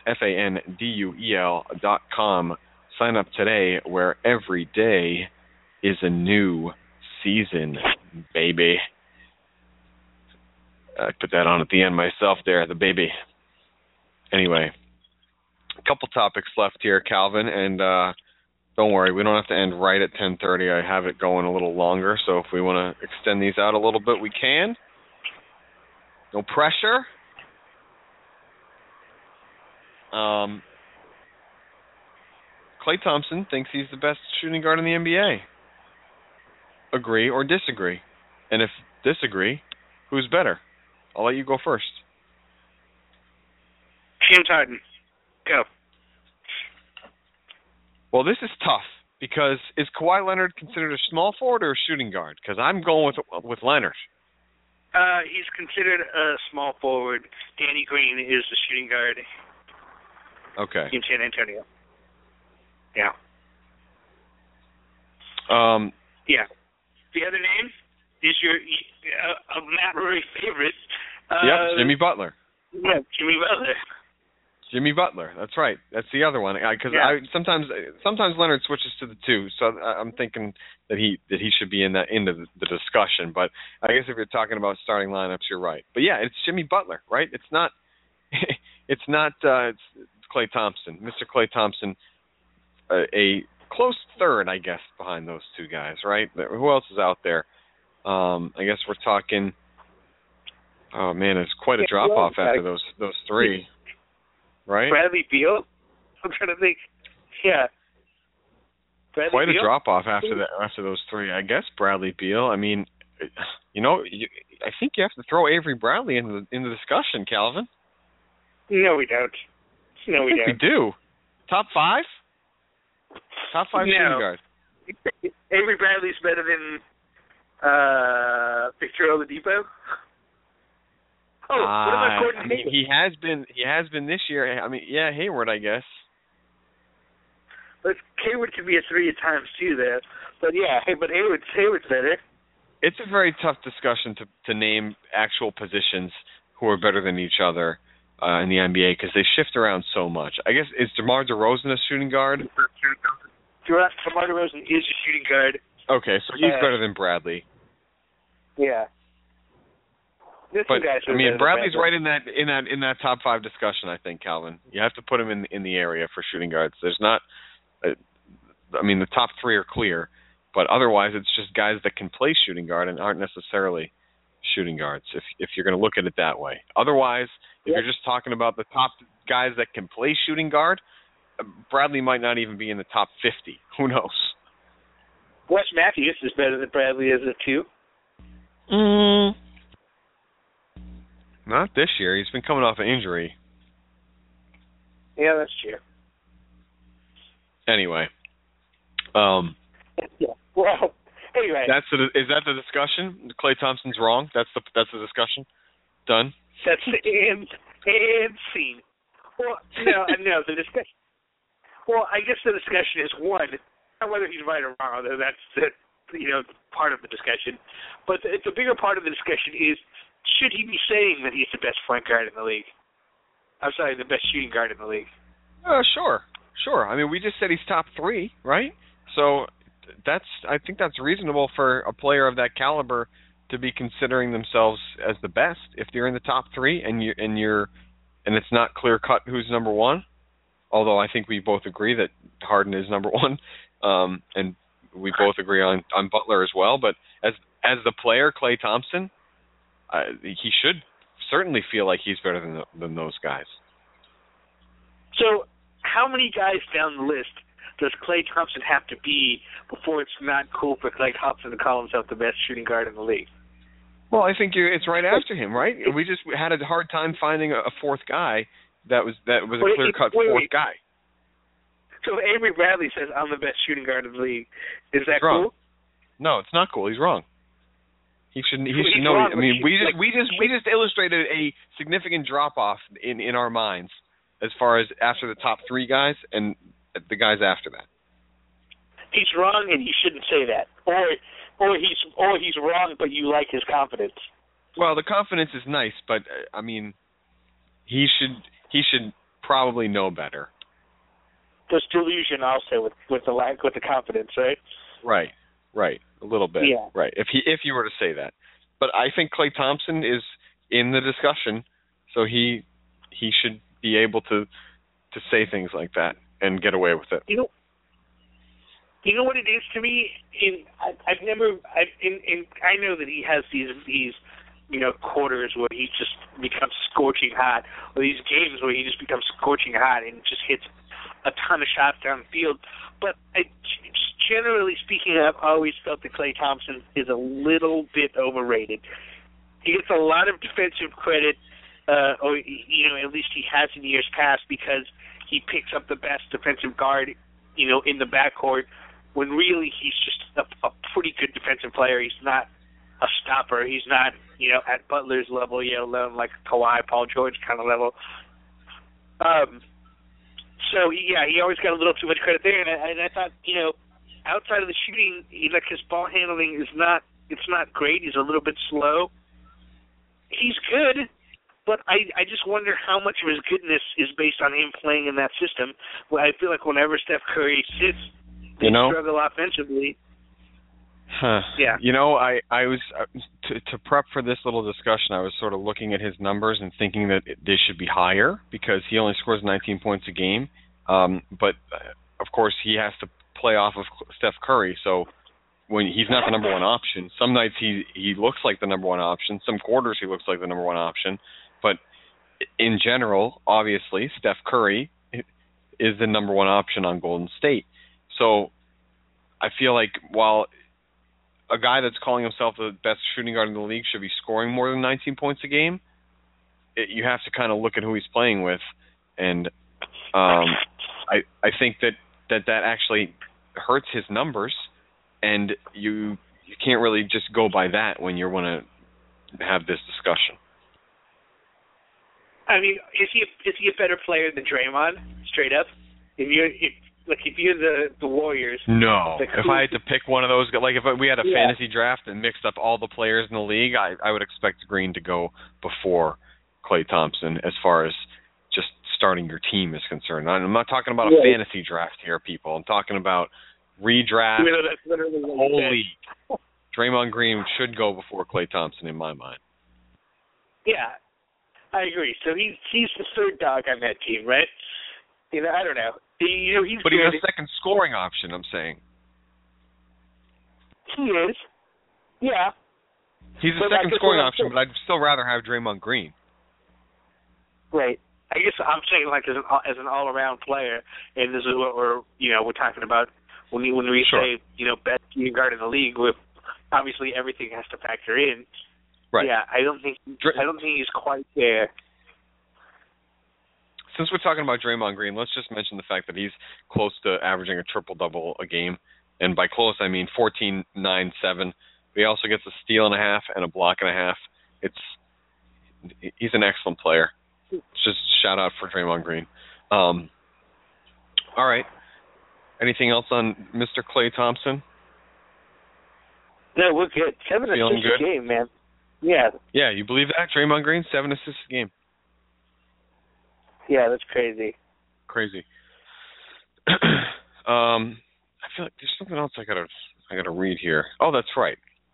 FANDUEL.com. Sign up today, where every day is a new season, baby. I put that on at the end myself there, the baby. Anyway, a couple topics left here, Calvin, and don't worry, we don't have to end right at 10:30. I have it going a little longer, so if we want to extend these out a little bit, we can. No pressure. Klay Thompson thinks he's the best shooting guard in the NBA. Agree or disagree? And if disagree. Who's better? I'll let you go first. James Harden. Go. Well, this is tough because is Kawhi Leonard considered a small forward or a shooting guard? Because I'm going with Leonard. He's considered a small forward. Danny Green is the shooting guard. Okay. In San Antonio. Yeah. Yeah. The other name is your Matt Murray favorite. Yep, Jimmy Butler. Yeah, Jimmy Butler. Jimmy Butler. That's right. That's the other one. Because sometimes Leonard switches to the two, so I'm thinking that he should be in the discussion. But I guess if you're talking about starting lineups, you're right. But yeah, it's Jimmy Butler, right? It's not. It's Klay Thompson, Mr. Klay Thompson, a close third, I guess, behind those two guys, right? Who else is out there? I guess we're talking. Oh man, it's quite a drop off after those three. Right? Bradley Beal? I'm trying to think. Yeah. Bradley Quite Beal? a drop-off after those three. I guess Bradley Beal. I mean, I think you have to throw Avery Bradley in the discussion, Calvin. No, we don't. No, we don't. We do. Top five? Top five shooting guard. Avery Bradley's better than Victor Oladipo? Oh, what about Gordon Hayward? He has been this year. I mean, yeah, Hayward, I guess. But Hayward can be a 3 at times too, there. But yeah, but Hayward's better. It's a very tough discussion to name actual positions who are better than each other in the NBA because they shift around so much. I guess is DeMar DeRozan a shooting guard? DeMar DeRozan is a shooting guard. Okay, so he's better than Bradley. Yeah. But I mean, Bradley's right in that top five discussion. I think, Calvin. You have to put him in the area for shooting guards. There's not. I mean, the top three are clear, but otherwise, it's just guys that can play shooting guard and aren't necessarily shooting guards. If you're going to look at it that way. Otherwise, if you're just talking about the top guys that can play shooting guard, Bradley might not even be in the top 50. Who knows? Wes Matthews is better than Bradley as a 2. Not this year. He's been coming off an injury. Yeah, that's true. Anyway. Yeah. Well, anyway. Is that the discussion? Klay Thompson's wrong? That's the discussion? Done? That's the end scene. Well, no, the discussion. Well, I guess the discussion is one, not whether he's right or wrong, although that's part of the discussion. But the bigger part of the discussion is, should he be saying that he's the best point guard in the league? I'm sorry, the best shooting guard in the league. Sure. I mean, we just said he's top 3, right? So I think that's reasonable for a player of that caliber to be considering themselves as the best. If they're in the top 3 and it's not clear cut who's number 1, although I think we both agree that Harden is number 1, and we both agree on Butler as well. But as the player, Klay Thompson. He should certainly feel like he's better than those guys. So, how many guys down the list does Klay Thompson have to be before it's not cool for Klay Thompson to call himself the best shooting guard in the league? Well, I think it's right after him, right? We just had a hard time finding a fourth guy that was a clear-cut fourth guy. So if Avery Bradley says, I'm the best shooting guard in the league, is that cool? No, it's not cool. He's wrong. He should know. I mean, we just illustrated a significant drop off in our minds as far as after the top 3 guys and the guys after that. He's wrong, and he shouldn't say that. Or he's wrong, but you like his confidence. Well, the confidence is nice, but I mean, he should probably know better. There's delusion also with the confidence, right? Right, a little bit. Yeah. Right. If you were to say that, but I think Klay Thompson is in the discussion, so he should be able to say things like that and get away with it. You know what it is to me? I know that he has these quarters where he just becomes scorching hot, or these games where he just becomes scorching hot and just hits a ton of shots down the field. But generally speaking, I've always felt that Klay Thompson is a little bit overrated. He gets a lot of defensive credit, or at least he has in years past, because he picks up the best defensive guard, in the backcourt, when really he's just a pretty good defensive player. He's not a stopper. He's not, at Butler's level, alone like Kawhi, Paul George kind of level. So, he always got a little too much credit there, and I thought, outside of the shooting, his ball handling it's not great. He's a little bit slow. He's good, but I just wonder how much of his goodness is based on him playing in that system. Well, I feel like whenever Steph Curry sits, they struggle offensively. Huh. Yeah. I was to prep for this little discussion, I was sort of looking at his numbers and thinking that they should be higher because he only scores 19 points a game. But of course, he has to play off of Steph Curry, so when he's not the number one option, some nights he looks like the number one option. Some quarters he looks like the number one option. But in general, obviously, Steph Curry is the number one option on Golden State. So I feel like while a guy that's calling himself the best shooting guard in the league should be scoring more than 19 points a game, you have to kind of look at who he's playing with. And I think that actually hurts his numbers, and you can't really just go by that when you want to have this discussion. I mean, is he a better player than Draymond? Straight up, if you're the Warriors. No. If I had to pick one of those, like if we had a fantasy draft and mixed up all the players in the league, I would expect Green to go before Klay Thompson as far as just starting your team is concerned. I'm not talking about a fantasy draft here, people. I'm talking about redraft, the whole league. Draymond Green should go before Klay Thompson in my mind. Yeah, I agree. So he's the third dog on that team, right? I don't know. But he's a second scoring option, I'm saying. He is. Yeah. He's a second scoring option, but I'd still rather have Draymond Green. Right. I guess I'm saying as an all-around player, and this is what we're talking about when we say best shooting guard in the league. With obviously everything has to factor in. Right. Yeah, I don't think he's quite there. Since we're talking about Draymond Green, let's just mention the fact that he's close to averaging a triple-double a game. And by close, I mean 14, 9, 7. He also gets a steal and a half and a block and a half. He's an excellent player. Just shout out for Draymond Green. All right. Anything else on Mr. Klay Thompson? No, we're good. 7 assists a game, man. Yeah. Yeah, you believe that? Draymond Green, 7 assists a game. Yeah, that's crazy. Crazy. I feel like there's something else I gotta read here. Oh, that's right.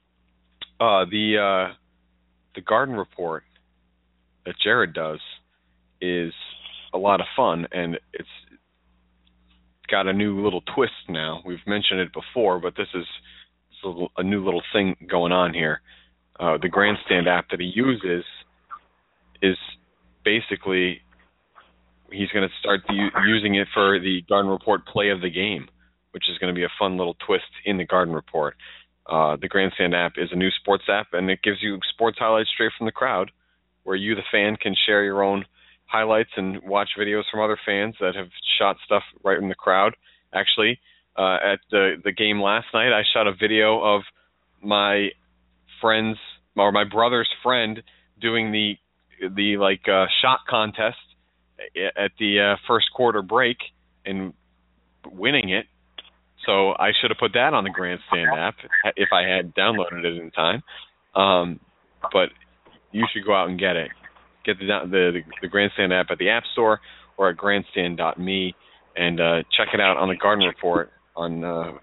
The Garden Report that Jared does is a lot of fun, and it's got a new little twist now. We've mentioned it before, but this is a new little thing going on here. The Grandstand app that he uses is basically he's going to start using it for the Garden Report play of the game, which is going to be a fun little twist in the Garden Report. The Grandstand app is a new sports app, and it gives you sports highlights straight from the crowd, where you, the fan, can share your own highlights and watch videos from other fans that have shot stuff right in the crowd. Actually, at the game last night, I shot a video of my brother's friend doing the shot contest at the first quarter break and winning it. So I should have put that on the Grandstand app if I had downloaded it in time. But you should go out and get it. Get the Grandstand app at the App Store or at grandstand.me and check it out on the Garden Report on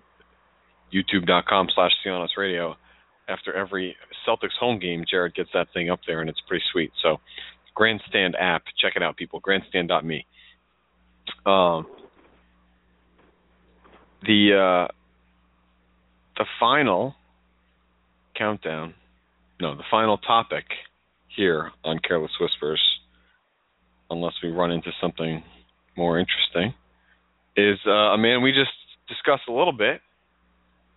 youtube.com/CLNSradio. After every Celtics home game, Jared gets that thing up there, and it's pretty sweet. So Grandstand app, check it out, people. Grandstand.me. The final countdown, no, the final topic here on Careless Whispers, unless we run into something more interesting, is a man we just discussed a little bit,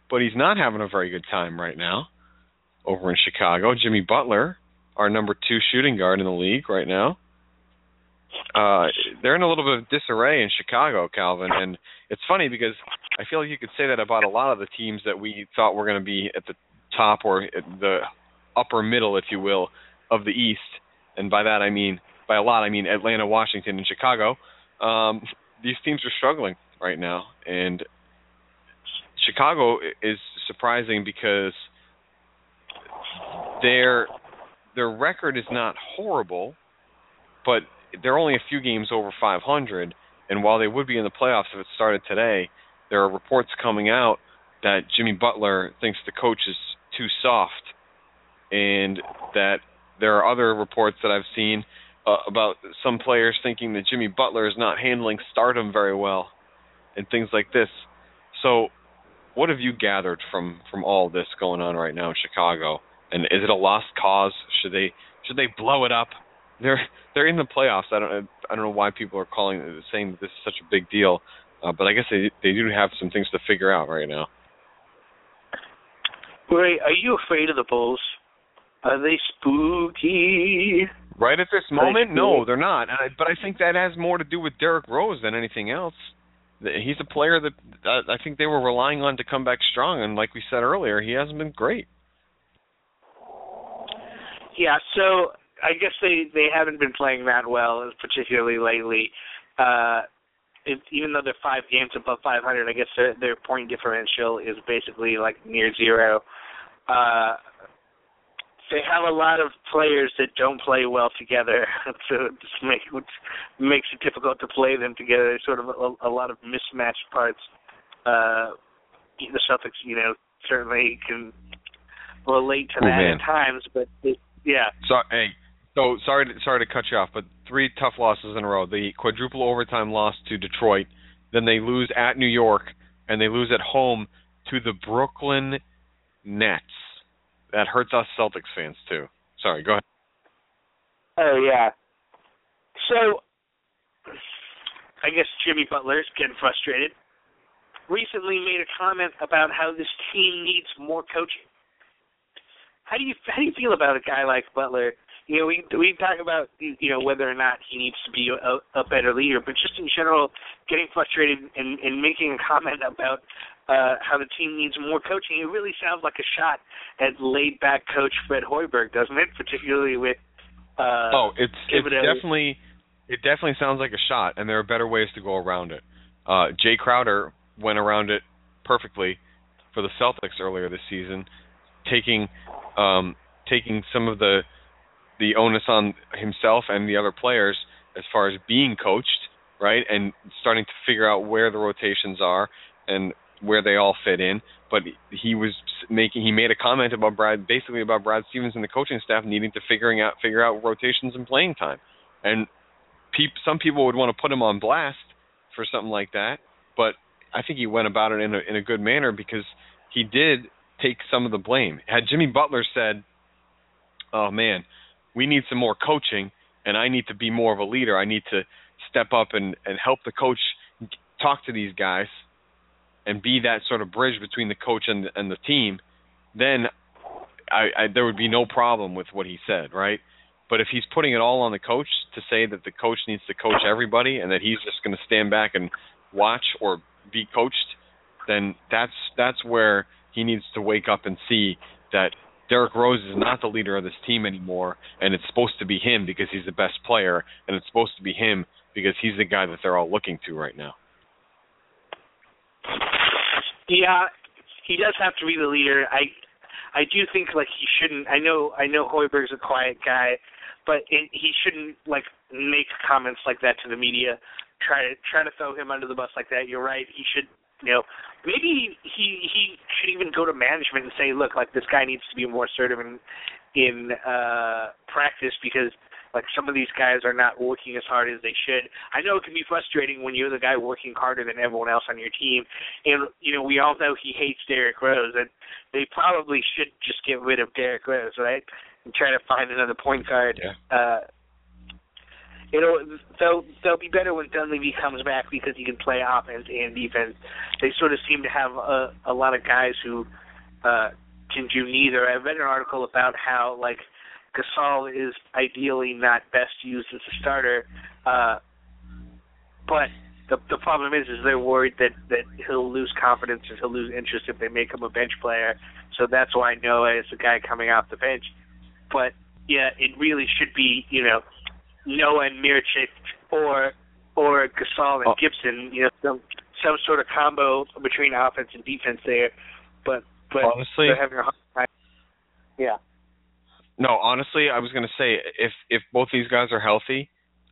but he's not having a very good time right now over in Chicago. Jimmy Butler, our number 2 shooting guard in the league right now. They're in a little bit of disarray in Chicago, Calvin, and it's funny because I feel like you could say that about a lot of the teams that we thought were going to be at the top or at the upper middle, if you will, of the East. And by that I mean, by a lot, I mean Atlanta, Washington, and Chicago. These teams are struggling right now, and Chicago is surprising because their record is not horrible, but they're only a few games over 500, and while they would be in the playoffs if it started today, there are reports coming out that Jimmy Butler thinks the coach is too soft, and that there are other reports that I've seen about some players thinking that Jimmy Butler is not handling stardom very well, and things like this. So what have you gathered from all this going on right now in Chicago? And is it a lost cause? Should they blow it up? They're in the playoffs. I don't know why people are saying that this is such a big deal, but I guess they do have some things to figure out right now. Ray, are you afraid of the Bulls? Are they spooky? Right at this moment, no, they're not. But I think that has more to do with Derrick Rose than anything else. He's a player that I think they were relying on to come back strong, and like we said earlier, he hasn't been great. Yeah, so I guess they haven't been playing that well, particularly lately. Even though they're 5 games above 500, I guess their point differential is basically like near zero. They have a lot of players that don't play well together, so which makes it difficult to play them together. There's sort of a lot of mismatched parts. The Celtics, certainly can relate to that at times, but yeah. So sorry to cut you off, but 3 tough losses in a row. The quadruple overtime loss to Detroit, then they lose at New York, and they lose at home to the Brooklyn Nets. That hurts us Celtics fans too. Sorry, go ahead. Oh yeah. So I guess Jimmy Butler's getting frustrated. Recently made a comment about how this team needs more coaching. How do you feel about a guy like Butler? We talk about whether or not he needs to be a better leader, but just in general, getting frustrated and making a comment about how the team needs more coaching, it really sounds like a shot at laid-back coach Fred Hoiberg, doesn't it? Particularly with it definitely sounds like a shot, and there are better ways to go around it. Jay Crowder went around it perfectly for the Celtics earlier this season, taking some of the onus on himself and the other players as far as being coached, right, and starting to figure out where the rotations are and where they all fit in. But he made a comment about Brad Stevens and the coaching staff needing to figure out rotations and playing time. And some people would want to put him on blast for something like that, but I think he went about it in a good manner because he did take some of the blame. Had Jimmy Butler said, "Oh man, we need some more coaching, and I need to be more of a leader. I need to step up and help the coach talk to these guys and be that sort of bridge between the coach and the team," then there would be no problem with what he said, right? But if he's putting it all on the coach to say that the coach needs to coach everybody and that he's just going to stand back and watch or be coached, then that's where he needs to wake up and see that Derrick Rose is not the leader of this team anymore, and it's supposed to be him because he's the best player, and it's supposed to be him because he's the guy that they're all looking to right now. Yeah, he does have to be the leader. I do think he shouldn't. I know Hoiberg's a quiet guy, but he shouldn't make comments like that to the media. Try to throw him under the bus like that. You're right. He should. Maybe he should even go to management and say, look, this guy needs to be more assertive in practice because some of these guys are not working as hard as they should. I know it can be frustrating when you're the guy working harder than everyone else on your team, and we all know he hates Derrick Rose, and they probably should just get rid of Derrick Rose, right, and try to find another point guard. Yeah. they'll be better when Dunleavy comes back because he can play offense and defense. They sort of seem to have a lot of guys who can do neither. I read an article about how like Gasol is ideally not best used as a starter, but the problem is they're worried that he'll lose confidence and he'll lose interest if they make him a bench player. So that's why Noah is the guy coming off the bench. But yeah, it really should be Noah and Miricic or Gasol and Gibson. Some sort of combo between offense and defense there. But honestly, they're having a hard time. Yeah. No, honestly, I was going to say if both these guys are healthy,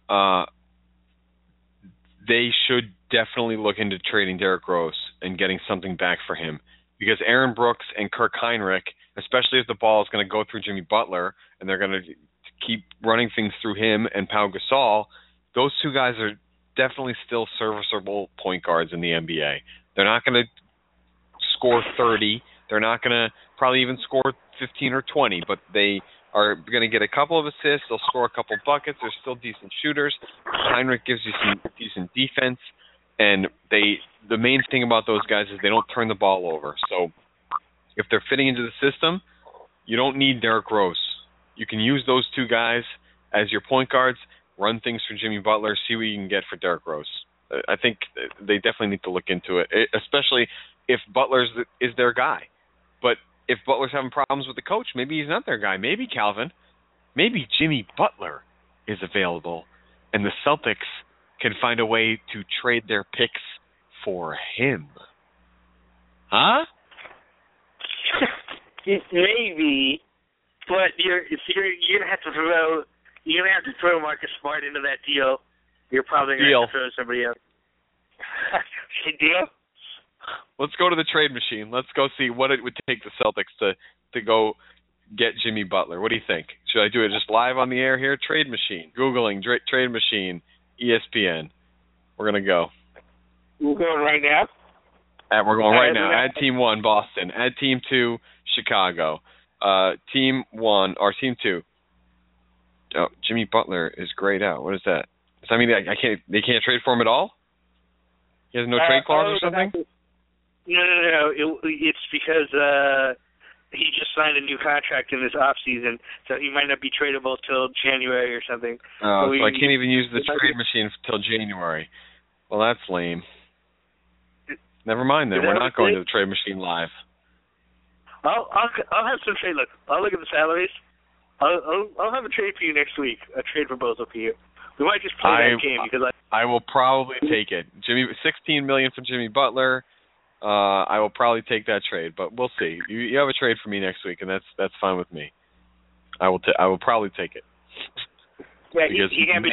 they should definitely look into trading Derrick Rose and getting something back for him. Because Aaron Brooks and Kirk Hinrich, especially if the ball is going to go through Jimmy Butler and they're going to keep running things through him and Pau Gasol, those two guys are definitely still serviceable point guards in the NBA. They're not going to score 30. They're not going to probably even score 15 or 20, but they are going to get a couple of assists. They'll score a couple buckets. They're still decent shooters. Hinrich gives you some decent defense. And the main thing about those guys is they don't turn the ball over. So if they're fitting into the system, you don't need Derrick Rose. You can use those two guys as your point guards, run things for Jimmy Butler, see what you can get for Derrick Rose. I think they definitely need to look into it, especially if Butler is their guy. But if Butler's having problems with the coach, maybe he's not their guy. Maybe Calvin, maybe Jimmy Butler is available, and the Celtics can find a way to trade their picks for him. Huh? Maybe, but you're gonna have to throw Marcus Smart into that deal. You're probably gonna have to throw somebody else. Deal. Let's go to the trade machine. Let's go see what it would take the Celtics to go get Jimmy Butler. What do you think? Should I do it just live on the air here? Trade machine. Googling trade machine, ESPN. We're going to go. We're going right now? We're going right now. Add team 1, Boston. Add team 2, Chicago. Team 1, or team 2. Oh, Jimmy Butler is grayed out. What is that? Does that mean they can't trade for him at all? He has no trade clause or something? No. It's because he just signed a new contract in this off season, so he might not be tradable till January or something. Oh, so I can't even use the trade machine till January. Well, that's lame. Never mind then. We're not going to the trade machine live. I'll have some trade. Look, I'll look at the salaries. I'll have a trade for you next week. A trade for both of you. We might just play that game because I will probably take it. $16 million for Jimmy Butler. I will probably take that trade, but we'll see. You have a trade for me next week, and that's fine with me. I will probably take it. Yeah, because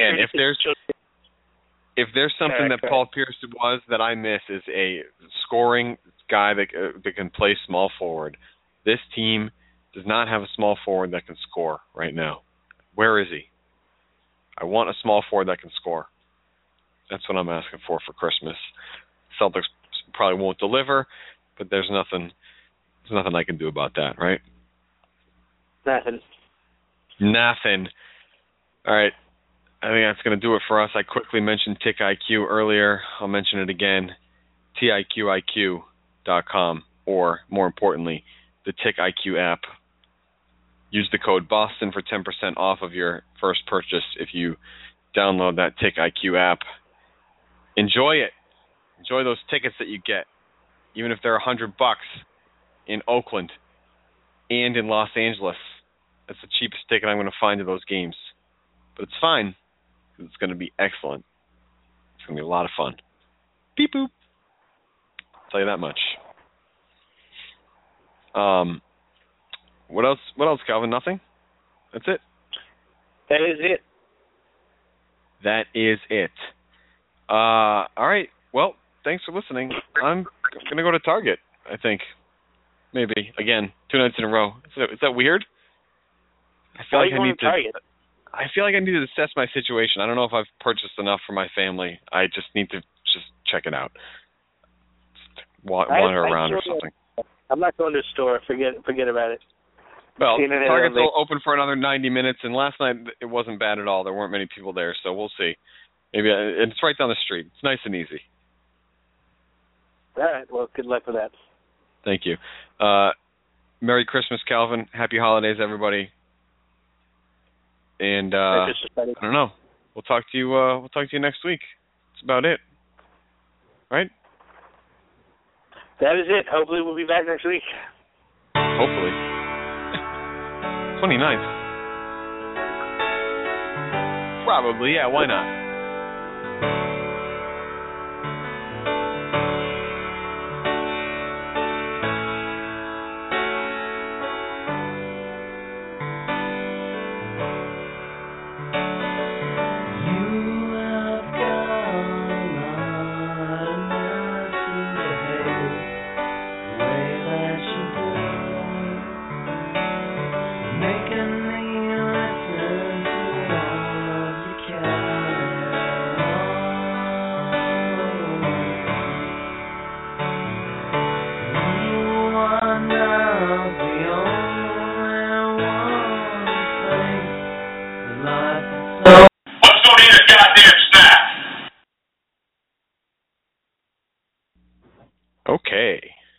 if there's something that Paul Pierce was that I miss is a scoring guy that can play small forward. This team does not have a small forward that can score right now. Where is he? I want a small forward that can score. That's what I'm asking for Christmas. Celtics probably won't deliver, but there's nothing I can do about that, right? Nothing. All right. I think that's going to do it for us. I quickly mentioned Tick IQ earlier. I'll mention it again. TIQIQ.com, or more importantly, the Tick IQ app. Use the code Boston for 10% off of your first purchase if you download that Tick IQ app. Enjoy it. Enjoy those tickets that you get, even if they're $100 in Oakland and in Los Angeles. That's the cheapest ticket I'm going to find to those games. But it's fine, because it's going to be excellent. It's going to be a lot of fun. Beep boop. I'll tell you that much. What else, Calvin? Nothing? That's it? That is it. That is it. All right. Well, thanks for listening. I'm going to go to Target, I think. Maybe. Again, 2 nights in a row. Is that weird? I feel like I need to assess my situation. I don't know if I've purchased enough for my family. I just need to check it out. Wander around or something. I'm not going to the store. Forget about it. Well, Target's will open for another 90 minutes, and last night it wasn't bad at all. There weren't many people there, so we'll see. Maybe it's right down the street. It's nice and easy. All right. Well, good luck with that. Thank you. Merry Christmas, Calvin. Happy holidays, everybody. And I don't know. We'll talk to you. We'll talk to you next week. That's about it. Right? That is it. Hopefully, we'll be back next week. Hopefully. 29th. Probably, yeah. Why not? Okay.